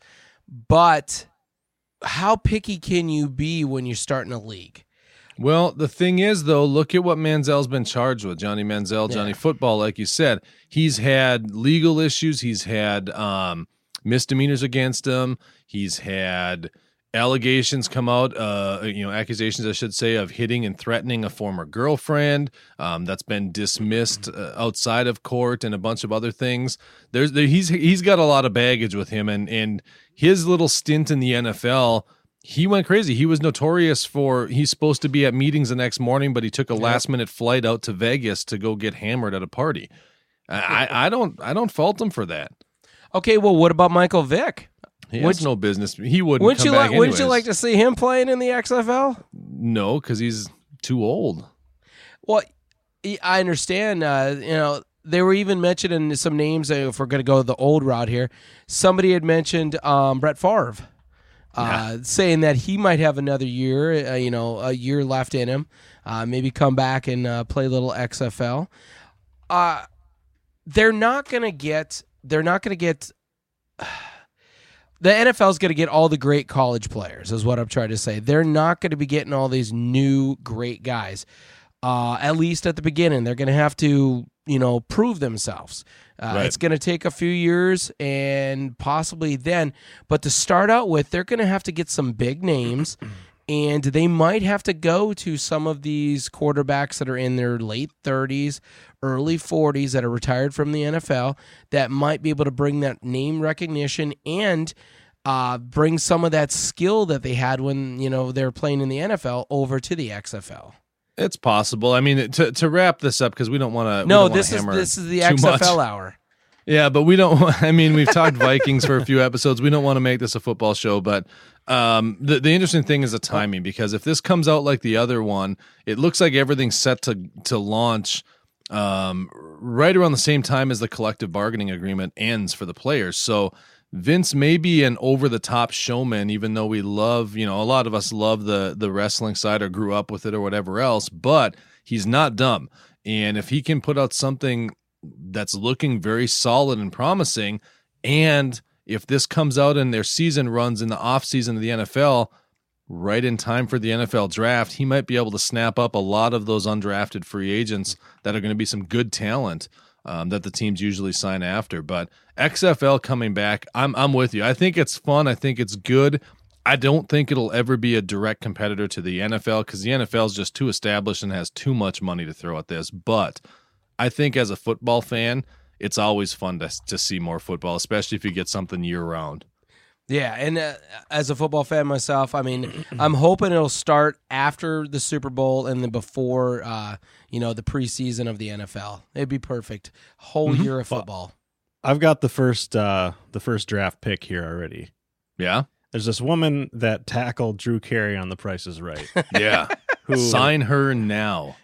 but how picky can you be when you're starting a league? Well, the thing is, though, look at what Manziel's been charged with. Johnny Manziel, Johnny Yeah. Football, like you said. He's had legal issues. He's had um, misdemeanors against him. He's had allegations come out, uh, you know, accusations, I should say, of hitting and threatening a former girlfriend. Um, that's been dismissed uh, outside of court and a bunch of other things. There's there, he's he's got a lot of baggage with him, and and his little stint in the N F L, he went crazy. He was notorious for he's supposed to be at meetings the next morning, but he took a last minute flight out to Vegas to go get hammered at a party. I, I don't I don't fault him for that. Okay, well, what about Michael Vick? He Would has no business. He wouldn't. Wouldn't come you back like? Wouldn't you anyways. like to see him playing in the X F L? No, because he's too old. Well, I understand. Uh, you know, they were even mentioning some names. Uh, if we're going to go the old route here, somebody had mentioned um, Brett Favre, uh, yeah. saying that he might have another year. Uh, you know, a year left in him. Uh, maybe come back and uh, play a little X F L. Uh, they're not going to get. They're not going to get. Uh, The N F L is going to get all the great college players, is what I'm trying to say. They're not going to be getting all these new great guys, uh, at least at the beginning. They're going to have to, you know, prove themselves. Uh, Right. It's going to take a few years and possibly then. But to start out with, they're going to have to get some big names, and they might have to go to some of these quarterbacks that are in their late thirties, early forties that are retired from the N F L that might be able to bring that name recognition and uh, bring some of that skill that they had when, you know, they were playing in the N F L over to the X F L. It's possible. I mean, to to wrap this up, because we don't want to. No, this is this is the X F L much. hour. Yeah, but we don't. I mean, we've talked Vikings for a few episodes. We don't want to make this a football show, but um, the the interesting thing is the timing, because if this comes out like the other one, it looks like everything's set to to launch um, right around the same time as the collective bargaining agreement ends for the players. So Vince may be an over the top showman, even though we love, you know, a lot of us love the the wrestling side or grew up with it or whatever else. But he's not dumb, and if he can put out something that's looking very solid and promising, and if this comes out and their season runs in the off season of the N F L right in time for the N F L draft, he might be able to snap up a lot of those undrafted free agents that are going to be some good talent um, that the teams usually sign after. But X F L coming back, I'm I'm with you. I think it's fun. I think it's good. I don't think it'll ever be a direct competitor to the N F L, because the N F L is just too established and has too much money to throw at this. But I think as a football fan, it's always fun to to see more football, especially if you get something year round. Yeah, and uh, as a football fan myself, I mean, I'm hoping it'll start after the Super Bowl and then before, uh, you know, the preseason of the N F L. It'd be perfect. Whole Mm-hmm. year of football. I've got the first uh, the first draft pick here already. Yeah? There's this woman that tackled Drew Carey on The Price is Right. Yeah. Who Sign her now.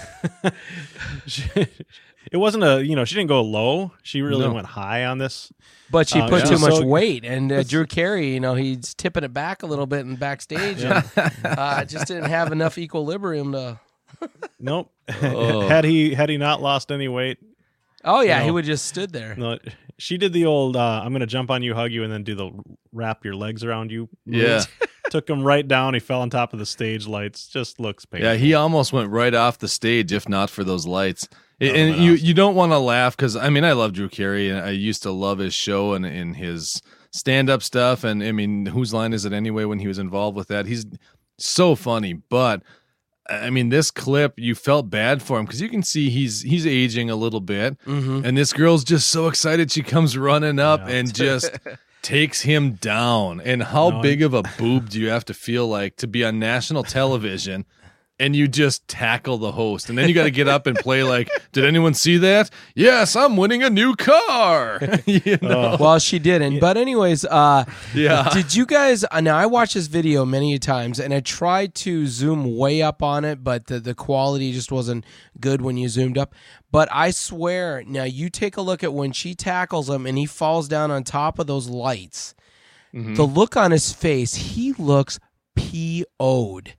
she, it wasn't a, you know, she didn't go low. She really No. went high on this. But she Uh, put yeah. too much So- weight, and uh, Drew Carey, you know, he's tipping it back a little bit in backstage, and uh, just didn't have enough equilibrium to. Nope. Oh. had he had he not lost any weight, Oh yeah, No. he would just stood there. no, she did the old uh, I'm going to jump on you, hug you, and then do the wrap your legs around you. move. Yeah. Took him right down. He fell on top of the stage lights. Just looks painful. Yeah, he almost went right off the stage if not for those lights. That would've And been you, awesome. you don't want to laugh because, I mean, I love Drew Carey, and I used to love his show and, and his stand-up stuff. And, I mean, whose line is it anyway when he was involved with that? He's so funny. But, I mean, this clip, you felt bad for him because you can see he's he's aging a little bit. Mm-hmm. And this girl's just so excited. She comes running up Yeah. and just takes him down. And how No, big of a boob do you have to feel like to be on national television and you just tackle the host? And then you got to get up and play like, did anyone see that? Yes, I'm winning a new car. you know? Oh. Well, she didn't. But anyways, uh, Yeah. did you guys? Uh, now I watched this video many times, and I tried to zoom way up on it, but the the quality just wasn't good when you zoomed up. But I swear, now you take a look at when she tackles him and he falls down on top of those lights. Mhm. The look on his face, he looks P O'd.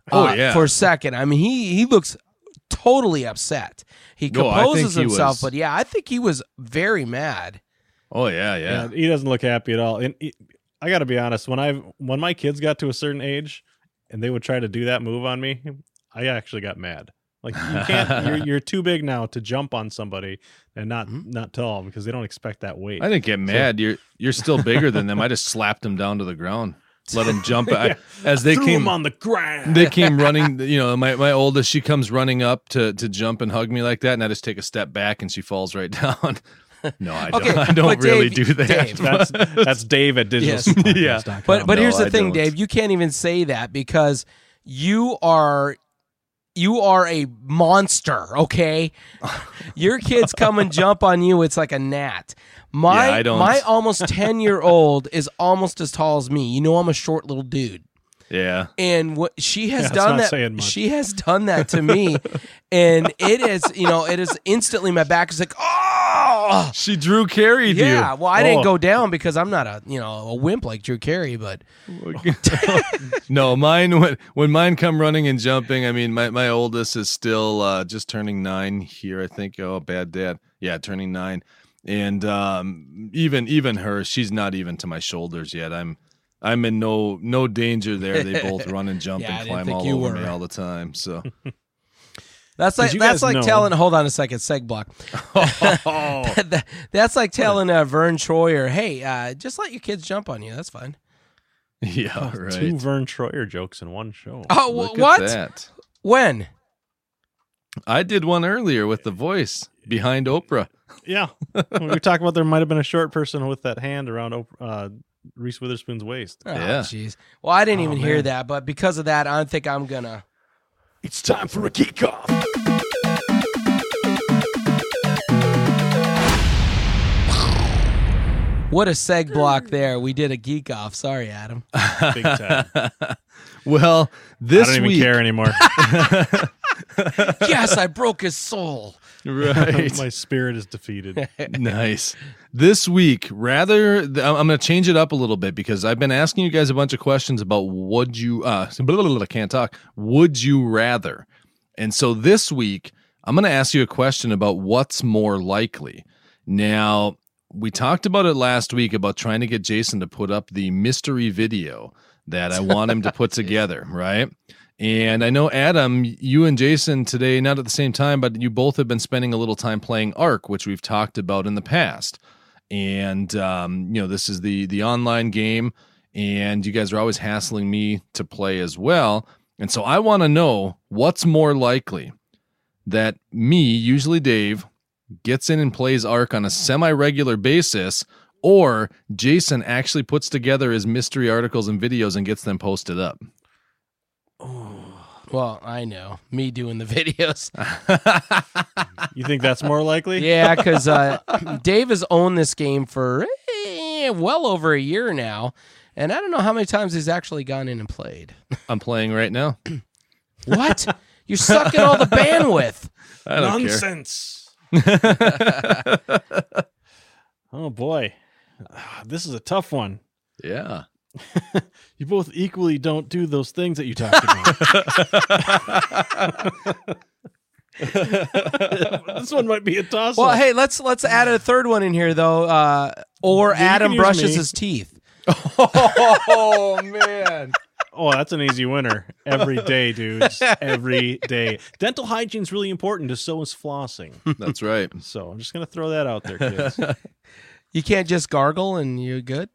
Oh, uh, yeah. for a second. I mean, he he looks totally upset. He No, I composes think he himself, was- but yeah, I think he was very mad. Oh yeah, yeah. Yeah, he doesn't look happy at all. And he, I got to be honest, when I when my kids got to a certain age and they would try to do that move on me, I actually got mad. Like you can't, you're you're too big now to jump on somebody and not Mm-hmm. not tell them because they don't expect that weight. I didn't get mad. You're you're still bigger than them. I just slapped them down to the ground, let them jump. I, as they Threw came him on the ground. they came running. You know, my, my oldest, she comes running up to to jump and hug me like that, and I just take a step back, and she falls right down. No, I don't. Okay, I don't but really Dave- do that. Dave. That's that's Dave at digital Yes. podcast dot com. But but No, here's the I thing, don't. Dave. You can't even say that because you are you are a monster. Okay, your kids come and jump on you. It's like a gnat. My Yeah, I don't. my almost ten year old is almost as tall as me. You know, I'm a short little dude. Yeah. And what she has Yeah, it's done not that, saying much. she has done that to me, and it is, you know, it is instantly my back is like, oh, She Drew carried yeah. Well, I didn't Oh. go down because I'm not a, you know, a wimp like Drew Carey, but you. No, mine when when mine come running and jumping. I mean, my, my oldest is still uh, just turning nine here. I think. Oh, bad dad. Yeah, turning nine, and um, even even her, she's not even to my shoulders yet. I'm. I'm in no no danger there. They both run and jump Yeah, I and didn't climb think all you over were. me all the time. So that's like you that's guys like know- telling. Hold on a second, seg block. That- that's like telling uh, Vern Troyer, hey, uh, just let your kids jump on you. That's fine. yeah, right. Two Vern Troyer jokes in one show. Oh, Look wh- what? At that. When? I did one earlier with the voice behind Oprah. Yeah, we were talking about there might have been a short person with that hand around Op- uh, Reese Witherspoon's waist. Oh, Yeah. jeez. Well, I didn't Oh, even hear man. that, but because of that, I think I'm gonna. It's time for a kickoff. What a seg block there. We did a geek off. Sorry, Adam. Big time. Well, I this don't even week, care anymore. Yes, I broke his soul. right? My spirit is defeated. Nice. This week, rather, th- I'm going to change it up a little bit because I've been asking you guys a bunch of questions about would you, uh, blah, blah, blah, I can't talk, would you rather? And so this week, I'm going to ask you a question about what's more likely. Now, we talked about it last week about trying to get Jason to put up the mystery video that I want him to put together, right? And I know, Adam, you and Jason today, not at the same time, but you both have been spending a little time playing Ark, which we've talked about in the past. And, um, you know, this is the the online game, and you guys are always hassling me to play as well. And so I want to know what's more likely, that me, usually Dave, gets in and plays Ark on a semi-regular basis, or Jason actually puts together his mystery articles and videos and gets them posted up. Well, I know. Me doing the videos. You think that's more likely? Yeah, because uh, Dave has owned this game for eh, well over a year now. And I don't know how many times he's actually gone in and played. I'm playing right now. What? You're sucking all the bandwidth. I don't care. Nonsense. Oh boy, Ah, this is a tough one. Yeah. You both equally don't do those things that you talked about. This one might be a toss. Well, hey, let's let's add a third one in here though. Uh, or Yeah, you Adam can use brushes me. his teeth. Oh, man. Oh, that's an easy winner. Every day, dudes. Every day. Dental hygiene's really important, just so is flossing. That's right. So I'm just gonna throw that out there, kids. You can't just gargle and you're good.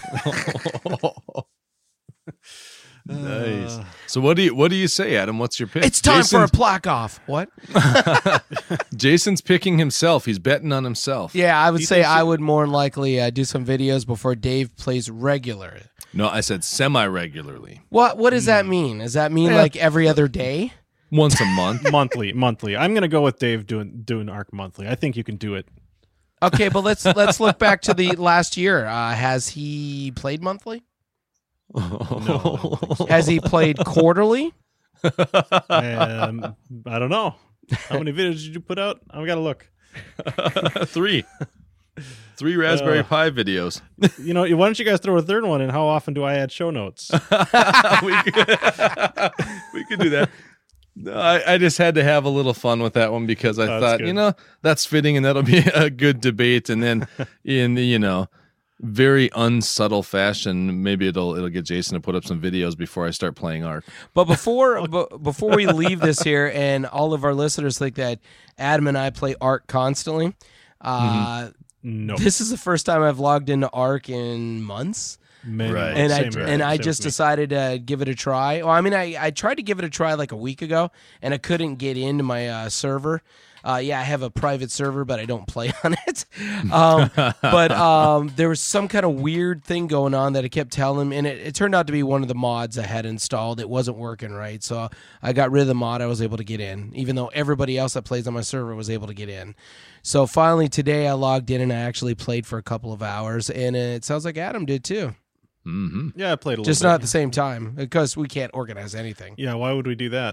Nice. So what do you what do you say, Adam? What's your pick? It's time for a Jason's, plaque off. What? Jason's picking himself. He's betting on himself. Yeah, I would You say think I so? would more than likely uh, do some videos before Dave plays regular. No, I said semi-regularly. What What does that mean? Does that mean Yeah. like every other day? Once a month. monthly, monthly. I'm gonna go with Dave doing doing Arc monthly. I think you can do it. Okay, but let's let's look back to the last year. Uh, has he played monthly? No, I don't think so. Has he played quarterly? Um, I don't know. How many videos did you put out? I've got to look. Three. Three Raspberry Uh, Pi videos. You know, why don't you guys throw a third one? And how often do I add show notes? we, could, we could do that. No, I, I just had to have a little fun with that one because I That's thought, good. you know, that's fitting and that'll be a good debate. And then in, you know, very unsubtle fashion, maybe it'll it'll get Jason to put up some videos before I start playing Ark. But before b- before we leave this here, and all of our listeners think that Adam and I play Ark constantly, uh, No. this is the first time I've logged into Ark in months. Many Right. And I same here, and I same just with me. decided to give it a try. Well, I mean, I, I tried to give it a try like a week ago, and I couldn't get into my uh, server. Uh, yeah, I have a private server, but I don't play on it. Um, but um, there was some kind of weird thing going on that I kept telling him, and it, it turned out to be one of the mods I had installed. It wasn't working right, so I got rid of the mod. I was able to get in, even though everybody else that plays on my server was able to get in. So finally today I logged in, and I actually played for a couple of hours, and it sounds like Adam did too. Mm-hmm. Yeah, I played a little Just bit. not at the same time, because we can't organize anything. Yeah, why would we do that?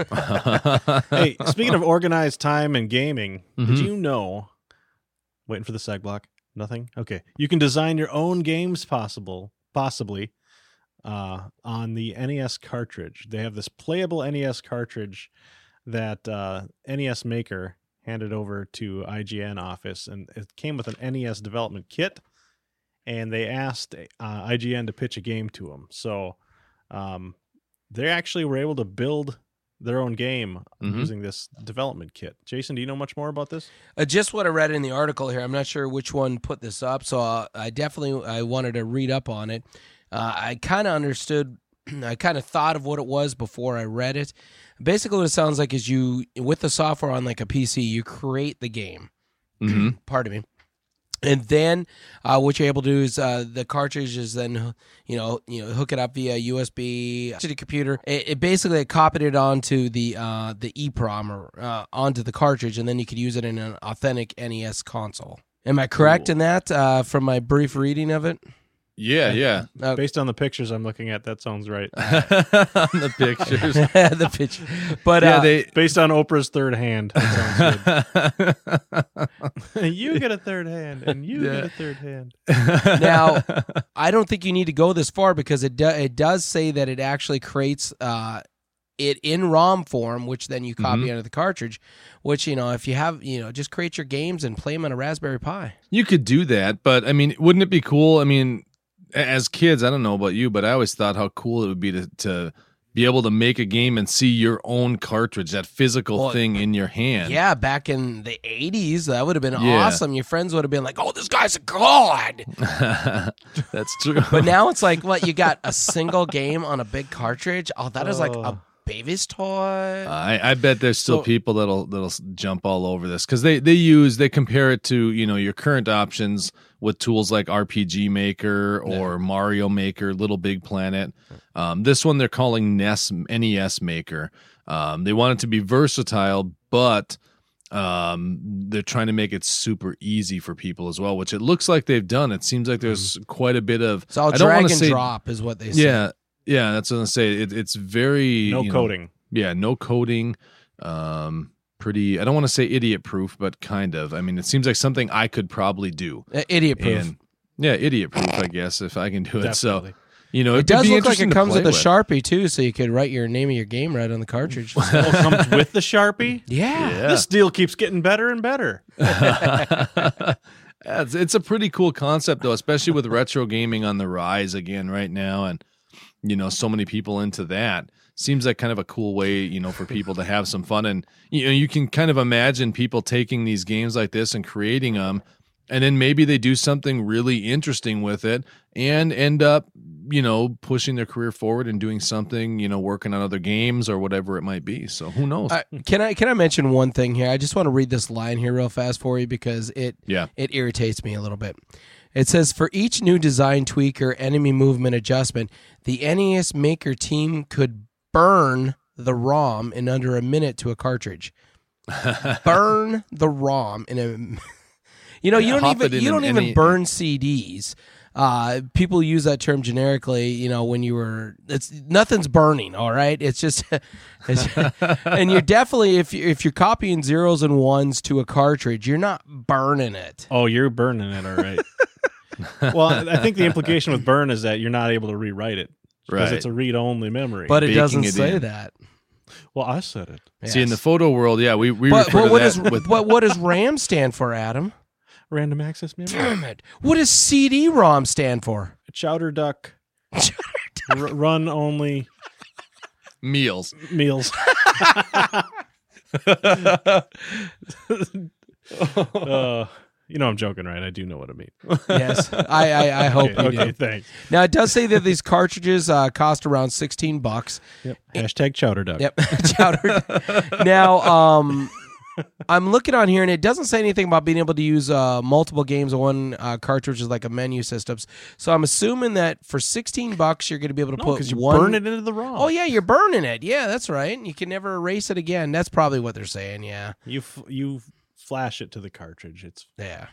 Hey, speaking of organized time and gaming, did you know? Waiting for the seg block. Nothing. Okay, you can design your own games, possible, possibly, uh, on the N E S cartridge. They have this playable N E S cartridge that uh, N E S Maker handed over to I G N office, and it came with an N E S development kit. And they asked uh, I G N to pitch a game to them. So um, they actually were able to build their own game Mhm. using this development kit. Jason, do you know much more about this? Uh, just what I read in the article here. I'm not sure which one put this up, so uh, I definitely I wanted to read up on it. Uh, I kind of understood. I kind of thought of what it was before I read it. Basically, what it sounds like is you, with the software on like a P C, you create the game. Mm-hmm. Pardon me. And then uh, what you're able to do is uh, the cartridge is then, you know, you know, hook it up via U S B to the computer. It, it basically copied it onto the uh, the EEPROM or uh, onto the cartridge, and then you could use it in an authentic N E S console. Am I correct Cool. in that uh, from my brief reading of it? Yeah, yeah. Uh, Based on the pictures I'm looking at, that sounds right. On the pictures. the pitch, but yeah, uh, they. Based on Oprah's third hand, that sounds good. You get a third hand, and you Yeah. get a third hand. Now, I don't think you need to go this far because it do, it does say that it actually creates uh, it in ROM form, which then you copy Mhm. onto the cartridge. Which, you know, if you have, you know, just create your games and play them on a Raspberry Pi. You could do that, but I mean, wouldn't it be cool? I mean, a- as kids, I don't know about you, but I always thought how cool it would be to, to be able to make a game and see your own cartridge, that physical Well, thing in your hand. Yeah, back in the eighties, that would have been Yeah. awesome. Your friends would have been like, "Oh, this guy's a god." That's true. But now it's like, what, you got a single game on a big cartridge? Oh, that is like a Oh. baby's toy. I, I bet there's still So- people that'll that'll s- jump all over this because they they use they compare it to, you know, your current options with tools like R P G Maker or Mario Maker, Little Big Planet. Um, this one they're calling N E S N E S Maker. Um, they want it to be versatile, but um, they're trying to make it super easy for people as well, which it looks like they've done. It seems like there's quite a bit of It's all I don't drag wanna and say- drop is what they say. yeah. Yeah, that's what I'm saying. It, it's very No you know, coding. yeah, no coding. Um, pretty. I don't want to say idiot proof, but kind of. I mean, it seems like something I could probably do. Uh, Idiot proof. And yeah, idiot proof, I guess, if I can do it. So Definitely. you know, It it'd does be look like interesting it to comes play with a Sharpie too, so you could write your name of your game right on the cartridge. Oh, it comes with the Sharpie? yeah. Yeah. This deal keeps getting better and better. Yeah, it's, it's a pretty cool concept though, especially with retro gaming on the rise again right now, and you know, so many people into that. Seems like kind of a cool way, you know, for people to have some fun. And you know, you can kind of imagine people taking these games like this and creating them, and then maybe they do something really interesting with it and end up, you know, pushing their career forward and doing something, you know, working on other games or whatever it might be. So who knows? Uh, can I can I mention one thing here? I just want to read this line here real fast for you because it Yeah. it irritates me a little bit. It says, for each new design tweak or enemy movement adjustment, the N E S Maker team could burn the ROM in under a minute to a cartridge. Burn the ROM in a. You know, you Yeah, don't hop even it in you an don't even any- burn C Ds. Uh, people use that term generically, you know, when you were, it's nothing's burning. All right. It's just, it's, and you're definitely, if, you, if you're copying zeros and ones to a cartridge, you're not burning it. Oh, you're burning it, all right. Well, I think the implication with burn is that you're not able to rewrite it because Right. it's a read-only memory. But it Baking doesn't it say in. that. well, I said it. See, in the Yes. photo world, yeah, we, we But, refer but to what that does with what, what does RAM stand for, Adam? Random access memory. Damn it. What does C D ROM stand for? Chowder duck. R- run only meals. meals. uh, you know I'm joking, right? I do know what I mean. Yes. I, I, I hope okay, you okay do. thanks. Now, it does say that these cartridges uh, cost around sixteen bucks. Yep. Hashtag chowder duck. Yep. Chowder. Now, um, I'm looking on here, and it doesn't say anything about being able to use uh, multiple games on one uh, cartridge as like a menu systems. So I'm assuming that for sixteen bucks, you're going to be able to No, put because you one. burn it into the ROM. Oh yeah, you're burning it. Yeah, that's right. You can never erase it again. That's probably what they're saying. Yeah. You f- you flash it to the cartridge. It's Yeah.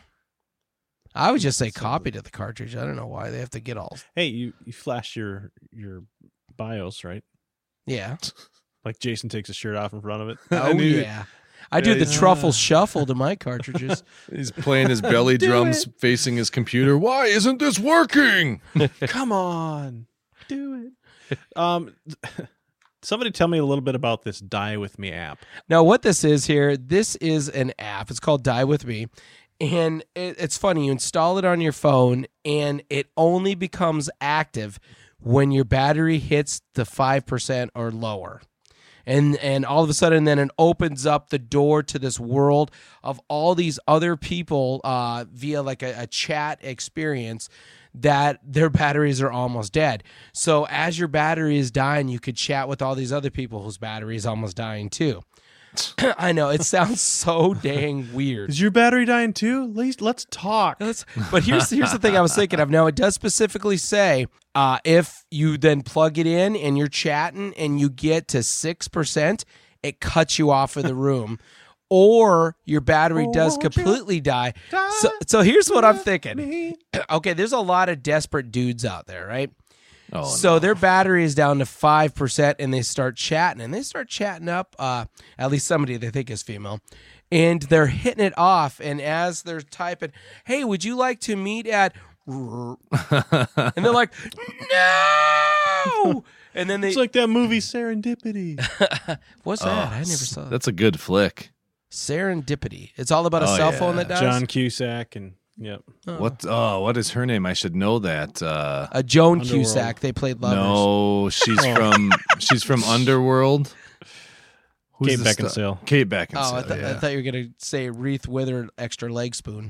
I would just say So- copy to the cartridge. I don't know why they have to get all. hey, you you flash your your BIOS, right? Yeah. Like Jason takes his shirt off in front of it. Oh knew it. yeah. I do Yeah, the yeah. truffle shuffle to my cartridges. He's playing his belly Do drums it. facing his computer. Why isn't this working? Come on, do it. Um, somebody tell me a little bit about this Die With Me app. Now, what this is here, this is an app. It's called Die With Me. And it, it's funny. You install it on your phone, and it only becomes active when your battery hits the five percent or lower. And and all of a sudden, then it opens up the door to this world of all these other people uh, via like a, a chat experience that their batteries are almost dead. So as your battery is dying, you could chat with all these other people whose battery is almost dying too. I know, it sounds so dang weird. Is your battery dying too? At least let's talk. Let's- but here's here's the thing I was thinking of. Now it does specifically say uh, if you then plug it in and you're chatting and you get to six percent, it cuts you off of the room, or your battery does completely die. So so here's what I'm thinking. Okay, there's a lot of desperate dudes out there, right? Oh, So their battery is down to five percent, and they start chatting, and they start chatting up. Uh, at least somebody they think is female, and they're hitting it off. And as they're typing, "Hey, would you like to meet at?" and they're like, "No!" And then they, It's like that movie Serendipity. "What's that? I never saw that." That's a good flick. Serendipity. It's all about a Oh, cell yeah. phone that dies. John Cusack and yep. Oh. What? Oh, what is her name? I should know that. Uh, Uh, Joan Underworld. Cusack. They played lovers. no, she's from she's from Underworld. Who's Kate the sta- Beckinsale. Kate Beckinsale. Oh, I, th- I yeah. thought you were gonna say Reese Wither extra leg spoon.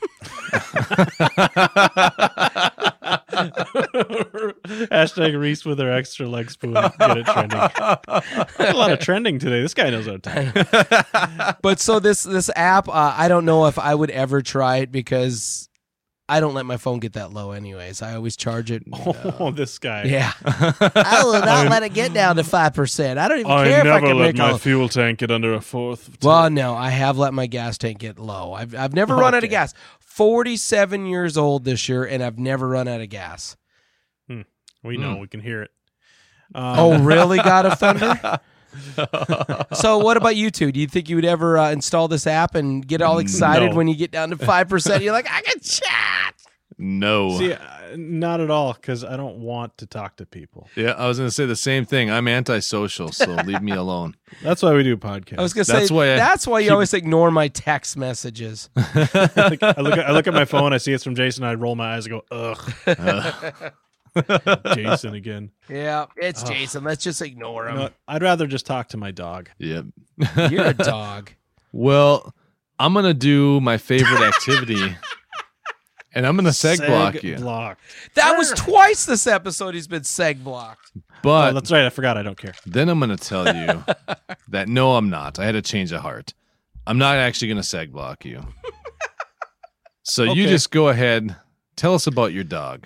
Hashtag Reese with her extra leg spoon. Get it trending. a lot of trending today. This guy knows how to talk. But so this this app, uh, I don't know if I would ever try it because I don't let my phone get that low anyways. I always charge it. uh, Oh, this guy. yeah, I will not let it get down to five percent. I don't even care if I can make a. fuel tank get under a fourth. Well, no, I have let my gas tank get low. I've I've never run out of Okay. gas. Forty-seven years old this year, and I've never run out of gas. we know. Hmm. We can hear it. Um, Oh, really, God of Thunder? So, what about you two? Do you think you would ever uh, install this app and get all excited No. when you get down to five percent? You're like, I can chat. No. See, uh, not at all, because I don't want to talk to people. Yeah, I was going to say the same thing. I'm antisocial, so leave me alone. That's why we do podcasts. I was gonna That's say why I that's why you keep- always ignore my text messages. I look, I look at I look at my phone. I see it's from Jason. I roll my eyes and go, ugh, Jason again. Yeah, it's Oh. Jason. Let's just ignore You him. know what? I'd rather just talk to my dog. Yep. You're a dog. Well, I'm going to do my favorite activity, and I'm going to seg block you. Blocked. That was twice this episode. He's been seg blocked. But Oh, that's right. I forgot. I don't care. then I'm going to tell you that no, I'm not. I had a change of heart. I'm not actually going to seg block you. So you Okay. just go ahead. Tell us about your dog.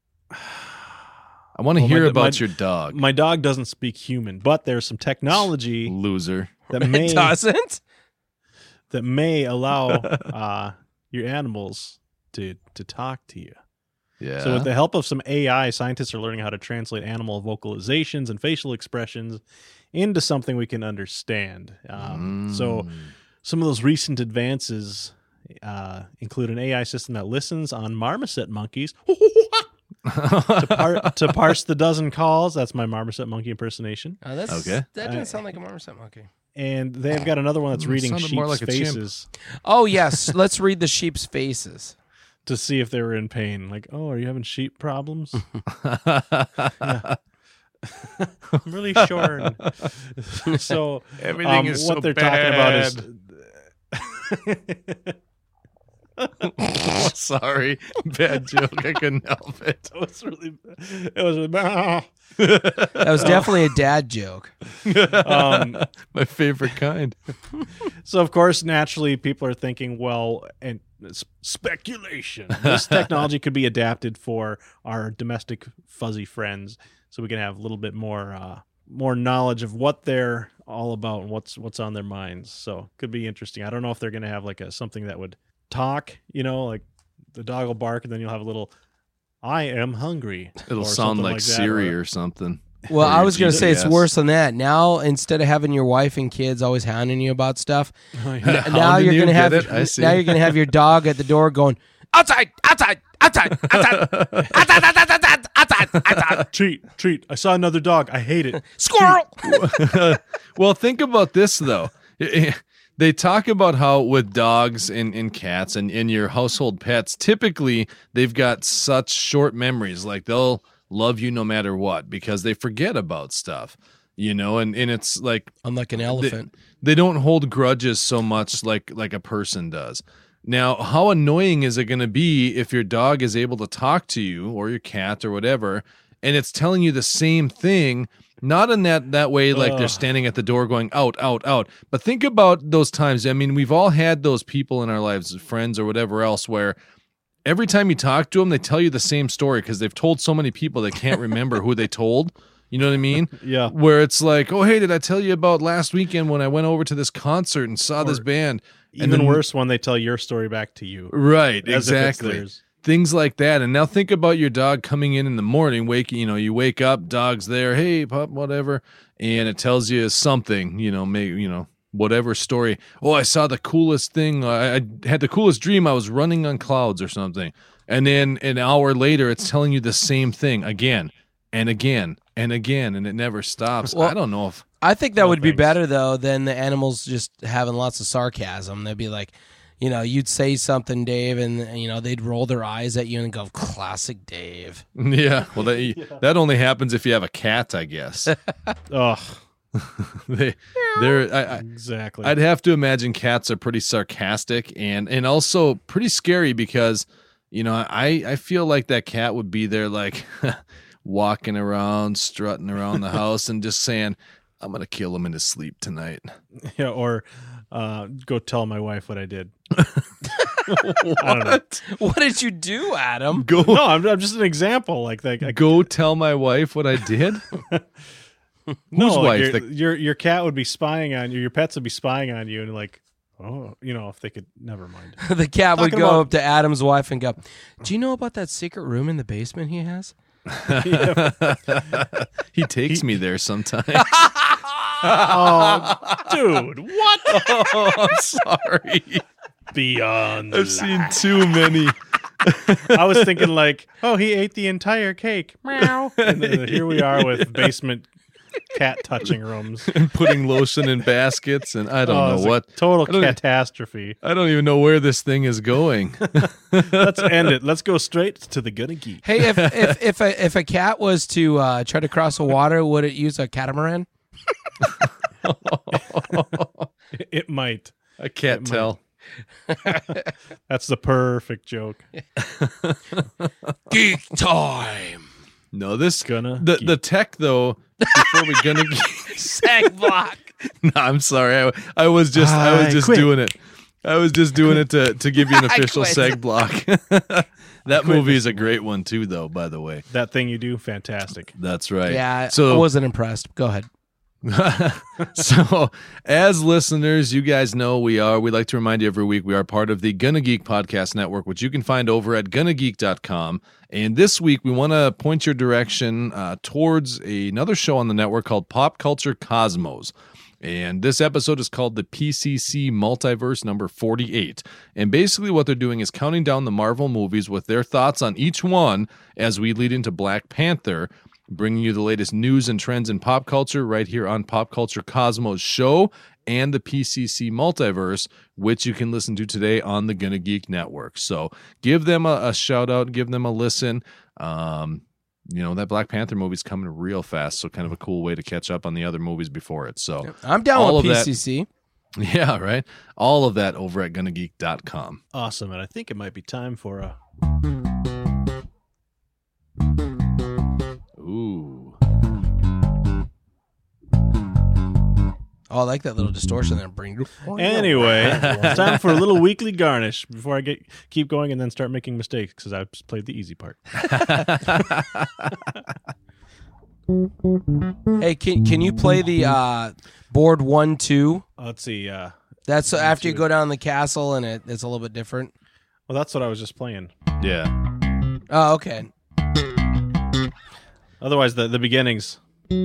I want to Well, hear my- about my- your dog, My dog doesn't speak human, but there's some technology loser. that may It doesn't. that may allow uh, your animals to to talk to you. Yeah. So with the help of some A I, scientists are learning how to translate animal vocalizations and facial expressions into something we can understand. Um, Mm. So some of those recent advances uh, include an A I system that listens on marmoset monkeys to, par- to parse the dozen calls. That's my marmoset monkey impersonation. Uh, that's, Okay. That doesn't I- sound like a marmoset monkey. And they've got another one that's Mm, reading sounded sheep's more like a chimp. faces Oh, yes. Let's read the sheep's faces. to see if they were in pain. Like, oh, are you having sheep problems? I'm really short. So Everything um, is what so they're bad. talking about is Sorry, bad joke. I couldn't help it. it was really it was really bad. That was definitely a dad joke. um, My favorite kind. so of course naturally people are thinking, well, and it's speculation, this technology could be adapted for our domestic fuzzy friends, so we can have a little bit more uh, more knowledge of what they're all about and what's what's on their minds. So could be interesting. I don't know if they're going to have like a something that would talk, you know, like the dog will bark and then you'll have a little I am hungry. It'll or sound something like, that, Siri or- or something. Well, Or I your was going to say it's G P S. worse than that. Now, instead of having your wife and kids always hounding you about stuff, Oh, n- yeah. now Hounding you're you, going to get have it? I see. now you're going to have your dog at the door going outside, outside, outside, outside, outside, outside, outside, outside, outside. treat, treat. I saw another dog. I hate it. Squirrel. Well, think about this, though. They talk about how with dogs and, and cats and, and your household pets, typically they've got such short memories. Like they'll love you no matter what because they forget about stuff, you know, and, and it's like Unlike an they, elephant. they don't hold grudges so much like like a person does. Now, how annoying is it going to be if your dog is able to talk to you or your cat or whatever, and it's telling you the same thing, not in that, that way like they're Ugh. standing at the door going out, out, out. But think about those times. I mean, we've all had those people in our lives, friends or whatever else, where every time you talk to them, they tell you the same story because they've told so many people they can't remember who they told. You know what I mean? Yeah. Where it's like, oh, hey, did I tell you about last weekend when I went over to this concert and saw this Or band? And Even then- worse when they tell your story back to you. Right, As if it's exactly. theirs. Things like that. And now think about your dog coming in in the morning, waking, you know, you wake up, dog's there, hey, pup, whatever, and it tells you something, you know, maybe, you know, whatever story. Oh, I saw the coolest thing. I, I had the coolest dream. I was running on clouds or something. And then an hour later, it's telling you the same thing again and again and again, and it never stops. Well, I don't know if I think that No would be thanks. better though than the animals just having lots of sarcasm. They'd be like, you know, you'd say something, Dave, and you know they'd roll their eyes at you and go, "Classic Dave." yeah. Well, that, that only happens if you have a cat, I guess. Ugh. they, they're. I, I, Exactly. I'd have to imagine cats are pretty sarcastic and and also pretty scary because, you know, I I feel like that cat would be there like walking around, strutting around the house and just saying, "I'm gonna kill him in his sleep tonight." Yeah, or uh, go tell my wife what I did. I don't know. What did you do, Adam? Go No, I'm, I'm just an example. Like, like I, go tell my wife what I did. no, Whose like wife? Your, The- your your cat would be spying on you. Your pets would be spying on you, and like, oh, you know, if they could, never mind. The cat would Talking go about- up to Adam's wife and go, "Do you know about that secret room in the basement he has?" He takes me there sometimes. Oh, dude, what? Oh, I'm sorry. Beyond. I've seen too many. I was thinking like, oh, he ate the entire cake. Meow. And then here we are with basement cat touching rooms. And putting lotion in baskets, and I don't Oh, know it's a what. total I don't- catastrophe. I don't even know where this thing is going. Let's end it. Let's go straight to the Gonna Geek. Hey, if if if a if a cat was to uh, try to cross the water, would it use a catamaran? It might. I can't It might. tell. That's the perfect joke. Geek time. No, this Gonna the geek. the tech though. Before we gonna, Seg block. no, I'm sorry. I, I was just I was I just quit. doing it. I was just doing it to to give you an I official quit. seg block. That movie is a great one too, though. By the way, that thing you do, fantastic. that's right. Yeah, I So wasn't impressed. Go ahead. So, as listeners, you guys know we are. We like to remind you every week we are part of the Gonna Geek Podcast Network, which you can find over at gonna geek dot com. And this week, we want to point your direction uh, towards another show on the network called Pop Culture Cosmos. And this episode is called the P C C Multiverse number forty-eight. And basically what they're doing is counting down the Marvel movies with their thoughts on each one as we lead into Black Panther, bringing you the latest news and trends in pop culture right here on Pop Culture Cosmos show and the P C C Multiverse, which you can listen to today on the Gonna Geek Network. So give them a, a shout out, give them a listen. Um, you know, that Black Panther movie's coming real fast, so kind of a cool way to catch up on the other movies before it. So I'm down all with of P that- C C. Yeah, right. All of that over at gonna geek dot com. Awesome. And I think it might be time for a. Ooh. Oh, I like that little distortion there. Bring. Anyway, it's time for a little weekly garnish before I get keep going and then start making mistakes because I just played the easy part. Hey, can can you play the uh, board one two? Let's see. Uh, That's One, after you two. go down the castle and it, it's a little bit different. well, that's what I was just playing. Yeah. Oh, okay. Otherwise, the, the beginnings.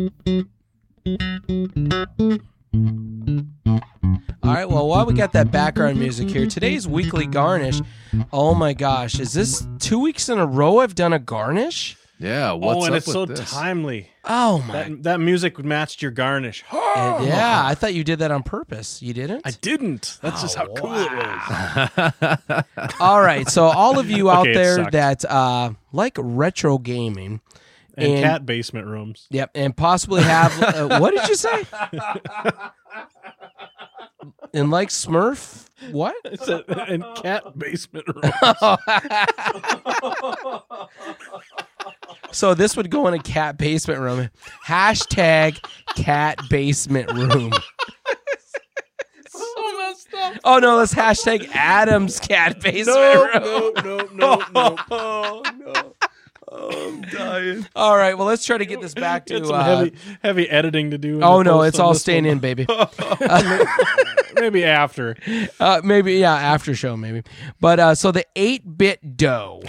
All right, well, while we got that background music here, today's weekly garnish. Oh my gosh, is this two weeks in a row I've done a garnish? Yeah. What's oh, and up it's with so this? timely. Oh my. That that music matched your garnish. And yeah, I thought you did that on purpose. You didn't? I didn't. That's just how Oh, cool it was. All right, so all of you out Okay, it there sucked. that uh, like retro gaming, And, And- cat basement rooms. yep, and possibly have uh, what did you say? And like Smurf, what? It's a, and cat basement rooms. So this would go in a cat basement room. Hashtag cat basement room. Oh no, let's hashtag Adam's cat basement room. no, no, no, no. Oh no. Oh, I'm dying. All right, well, let's try to get this back to. It's some Uh, heavy, heavy editing to do. in oh the no, post it's on all this staying one. in, baby. Maybe after. Uh, maybe yeah, after show maybe. But uh, so the eight-bit dough.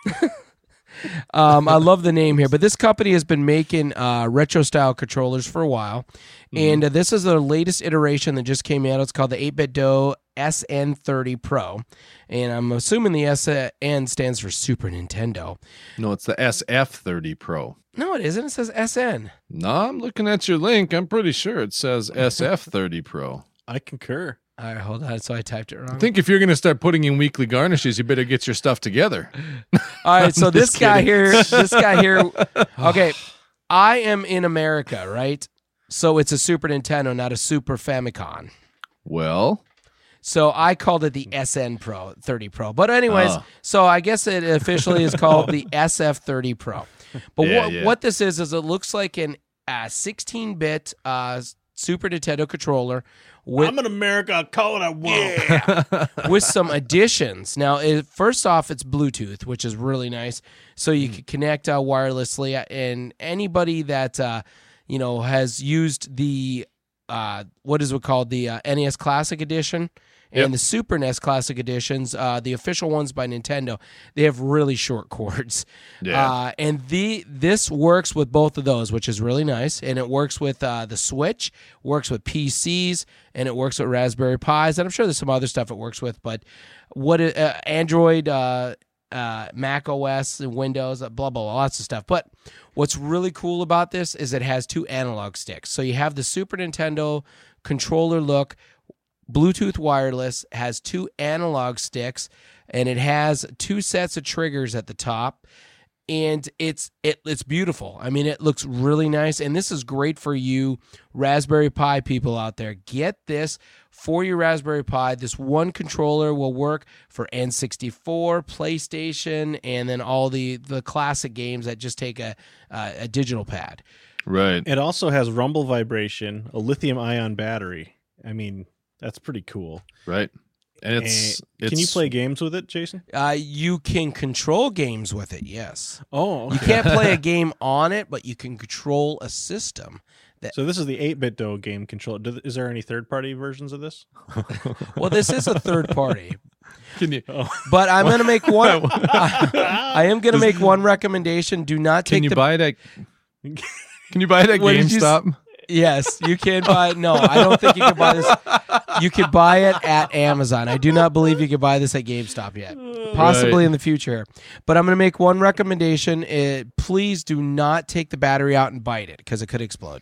um, I love the name here, but this company has been making uh, retro-style controllers for a while, and uh, this is their latest iteration that just came out. It's called the eight-bit dough S N thirty Pro, and I'm assuming the S N stands for Super Nintendo. No, it's the S F thirty Pro. No, it isn't. It says S N. No, I'm looking at your link. I'm pretty sure it says S F thirty Pro. I concur. All right, hold on. So I typed it wrong. I think if you're going to start putting in weekly garnishes, you better get your stuff together. All right, so I'm this just guy kidding. here, this guy here. Okay, I am in America, right? So it's a Super Nintendo, not a Super Famicom. Well, So I called it the S N Pro thirty Pro. But anyways, Oh. so I guess it officially is called the S F thirty Pro. But Yeah, what yeah. what this is is it looks like an uh, sixteen-bit uh, Super Nintendo controller with I'm in America. I'll call it I won't. with some additions. Now, it, first off, it's Bluetooth, which is really nice. So you can connect uh, wirelessly, and anybody that uh, you know has used the uh, what is it called the uh, N E S Classic Edition and Yep. the Super N E S Classic Editions, uh, the official ones by Nintendo, they have really short cords. Yeah. Uh, and the this works with both of those, which is really nice. And it works with uh, the Switch, works with P Cs, and it works with Raspberry Pis. And I'm sure there's some other stuff it works with. But what it, uh, Android, uh, uh, Mac O S, and Windows, uh, blah, blah, blah, lots of stuff. But what's really cool about this is it has two analog sticks. So you have the Super Nintendo controller look, Bluetooth wireless, has two analog sticks, and it has two sets of triggers at the top. And it's it it's beautiful. I mean, it looks really nice, and this is great for you Raspberry Pi people out there. Get this for your Raspberry Pi. This one controller will work for N sixty-four, PlayStation, and then all the the classic games that just take a uh, a digital pad. right. It also has rumble vibration, a lithium ion battery. I mean, that's pretty cool. Right. And it's, Eh, it's Can you play games with it, Jason? Uh, you can control games with it. Yes. Oh, You can't play a game on it, but you can control a system. So this is the eight-bit Do game controller. Do, is there any third-party versions of this? Well, this is a third party. Can you? Oh. But I'm going to make one. I am going to make one recommendation. Do not take Can you the. buy it at? Can you buy it at What did you s- GameStop? Yes, you can buy. No, I don't think you can buy this. You could buy it at Amazon. I do not believe you could buy this at GameStop yet. Possibly Right. in the future. But I'm going to make one recommendation. Uh please do not take the battery out and bite it because it could explode.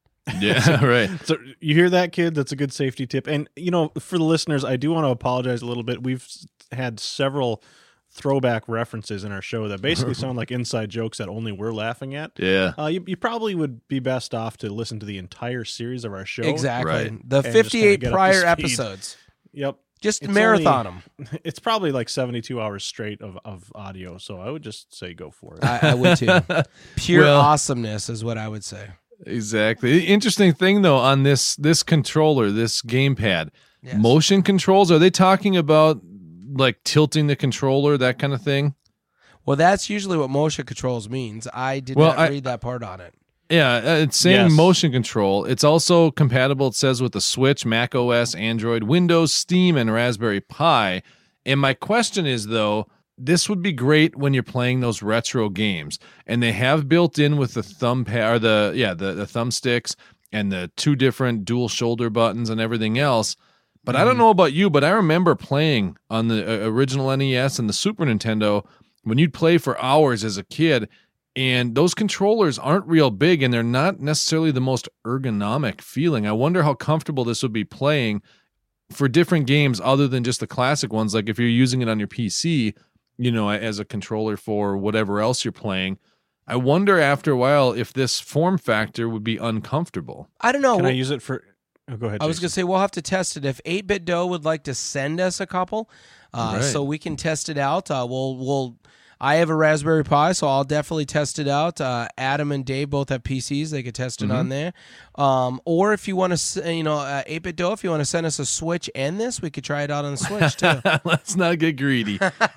Yeah, right. So you hear that, kid? That's a good safety tip. And, you know, for the listeners, I do want to apologize a little bit. We've s- had several throwback references in our show that basically sound like inside jokes that only we're laughing at. Yeah. Uh, you, you probably would be best off to listen to the entire series of our show. Exactly. Right. The And just kinda fifty-eight get up to prior speed. episodes. Yep. Just It's marathon only- them. It's probably like seventy-two hours straight of, of audio, so I would just say go for it. I, I would too. Pure Well- awesomeness is what I would say. Exactly. The interesting thing though on this this controller, this gamepad, Yes. motion controls, are they talking about like tilting the controller, that kind of thing? Well, that's usually what motion controls means. I did Well, not I- read that part on it. Yeah, uh, it's saying Yes. motion control. It's also compatible, it says, with the Switch, Mac O S, Android, Windows, Steam, and Raspberry Pi. And my question is, though, this would be great when you're playing those retro games. And they have built in with the thumb pad, or the, yeah, the, the thumbsticks and the two different dual shoulder buttons and everything else. But I don't know about you, but I remember playing on the uh, original N E S and the Super Nintendo when you'd play for hours as a kid. And those controllers aren't real big, and they're not necessarily the most ergonomic feeling. I wonder how comfortable this would be playing for different games other than just the classic ones. Like if you're using it on your P C, you know, as a controller for whatever else you're playing. I wonder after a while if this form factor would be uncomfortable. I don't know. Can I use it for... Oh, go ahead, I was Jason. going to say we'll have to test it. If eight-bit Do would like to send us a couple, uh, Right. so we can test it out. Uh, we'll we'll. I have a Raspberry Pi, so I'll definitely test it out. Uh, Adam and Dave both have P Cs; they could test it Mhm. on there. Um, or if you want to, you know, uh, eight-bit Do, if you want to send us a Switch and this, we could try it out on the Switch too. Let's not get greedy.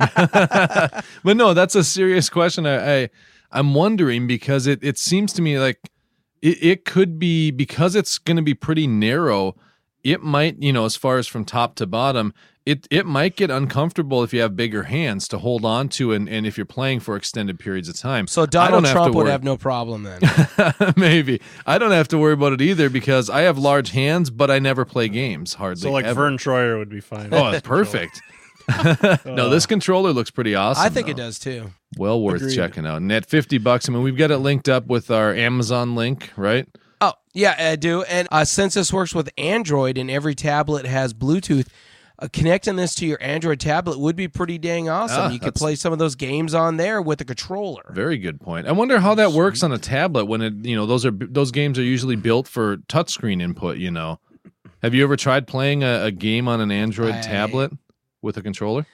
But no, that's a serious question. I, I I'm wondering because it it seems to me like it, it could be, because it's going to be pretty narrow. It might, you know, as far as from top to bottom, it it might get uncomfortable if you have bigger hands to hold on to, and, and if you're playing for extended periods of time. So I Donald don't have Trump to would worry. have no problem then. Maybe. I don't have to worry about it either because I have large hands, but I never play games hardly. So like ever. Vern Troyer would be fine. Oh, it's perfect. No, this controller looks pretty awesome. I think it though. does too. Well worth Agreed. checking out. And at fifty bucks, I mean, we've got it linked up with our Amazon link, right? Oh, yeah, I do. And uh, since this works with Android and every tablet has Bluetooth, uh, connecting this to your Android tablet would be pretty dang awesome. Ah, you could that's- play some of those games on there with a controller. Very good point. I wonder how that works on a tablet when it, you know, those are those games are usually built for touchscreen input, you know. Have you ever tried playing a, a game on an Android I- tablet with a controller?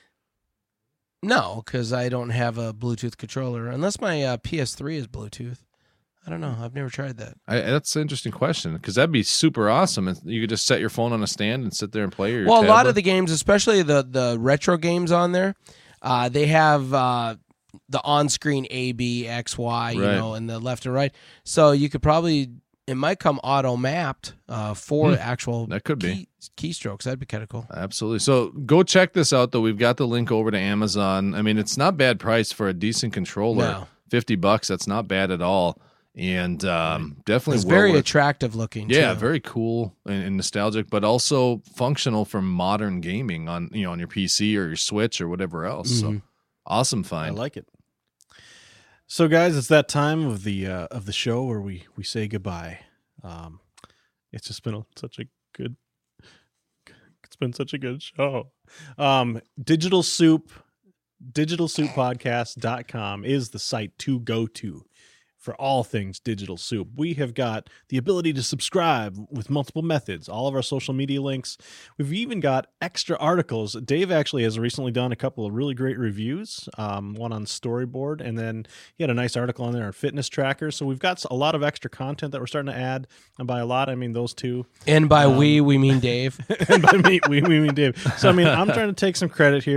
No, because I don't have a Bluetooth controller, unless my uh, P S three is Bluetooth. I don't know. I've never tried that. I, that's an interesting question because that'd be super awesome. If you could just set your phone on a stand and sit there and play. Or your Well, a lot tablet. of the games, especially the the retro games on there, uh, they have uh, the on-screen A, B, X, Y, you Right. know, and the left and right. So you could probably, it might come auto-mapped uh, for Hmm. actual That could be. key, keystrokes. That'd be kind of cool. Absolutely. So go check this out, though. We've got the link over to Amazon. I mean, it's not bad price for a decent controller. No. fifty bucks. That's not bad at all. And um, definitely It's well very worth- attractive looking. Yeah, too. very cool and, and nostalgic, but also functional for modern gaming on, you know, on your P C or your Switch or whatever else. So Mhm. awesome I find. like it. So, guys, it's that time of the uh, of the show where we we say goodbye. Um, it's just been a, such a good. It's been such a good show. Um, Digital Soup, digital soup podcast dot com is the site to go to for all things Digital Soup. We have got the ability to subscribe with multiple methods, all of our social media links. We've even got extra articles. Dave actually has recently done a couple of really great reviews, um, one on Storyboard, and then he had a nice article on there on Fitness Tracker. So we've got a lot of extra content that we're starting to add. And by a lot, I mean those two. And by Um, we, we mean Dave. And by me, we, we mean Dave. So, I mean, I'm trying to take some credit here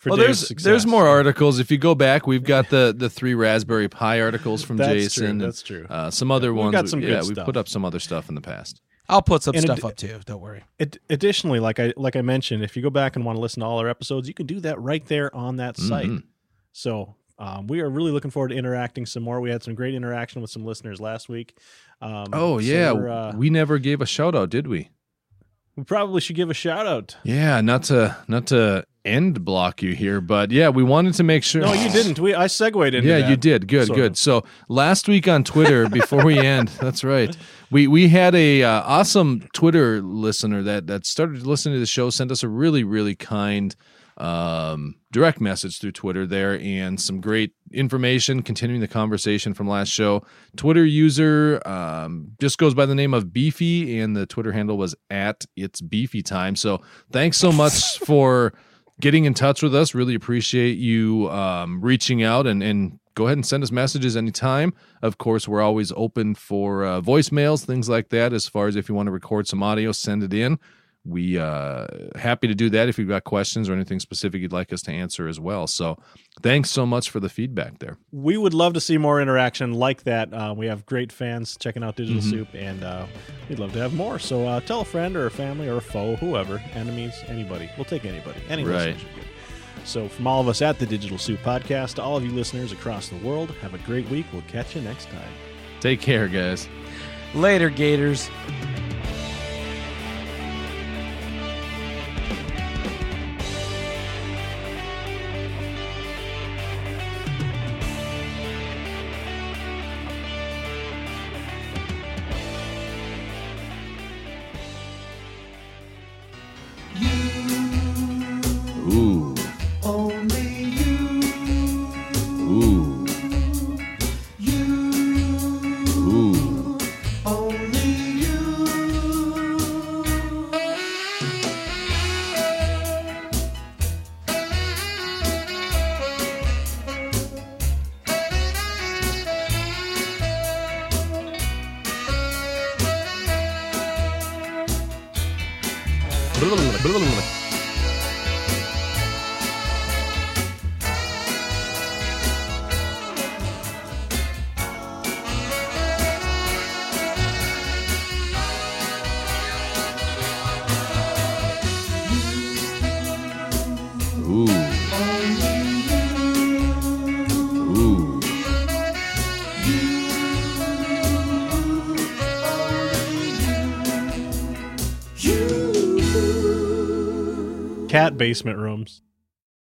for well, Dave's there's success. there's more articles. If you go back, we've got the the three Raspberry Pi articles from That's Jason. true, that's true. Uh, some other We've ones. got some we, good yeah, we stuff. put up some other stuff in the past. I'll put some And stuff ad- up too. Don't worry. Ad- additionally, like I like I mentioned, if you go back and want to listen to all our episodes, you can do that right there on that site. Mhm. So um, we are really looking forward to interacting some more. We had some great interaction with some listeners last week. Um, Oh so yeah, we're, uh, we never gave a shout out, did we? we probably should give a shout out. Yeah, not to not to end block you here, but yeah, we wanted to make sure. No, you didn't. We I segued into Yeah, that, you did. Good, sort good. of. So last week on Twitter, before we end, that's right. We we had a uh, awesome Twitter listener that that started listening to the show, sent us a really really kind um, direct message through Twitter there, and some great information continuing the conversation from last show. Twitter user um, just goes by the name of Beefy, and the Twitter handle was at It's Beefy Time. So thanks so much for getting in touch with us. Really appreciate you um, reaching out, and, and go ahead and send us messages anytime. Of course, we're always open for uh, voicemails, things like that. As far as if you want to record some audio, send it in. We uh happy to do that if you've got questions or anything specific you'd like us to answer as well. So thanks so much for the feedback there. We would love to see more interaction like that. Uh, we have great fans checking out Digital Mhm. Soup, and uh, we'd love to have more. So uh, tell a friend or a family or a foe, whoever, enemies, anybody. We'll take anybody. Any Right. listeners are good. So from all of us at the Digital Soup Podcast, to all of you listeners across the world, have a great week. We'll catch you next time. Take care, guys. Later, Gators. Ooh. Only you, Ooh. you, Ooh. only you. Ooh. Ooh. Cat basement rooms.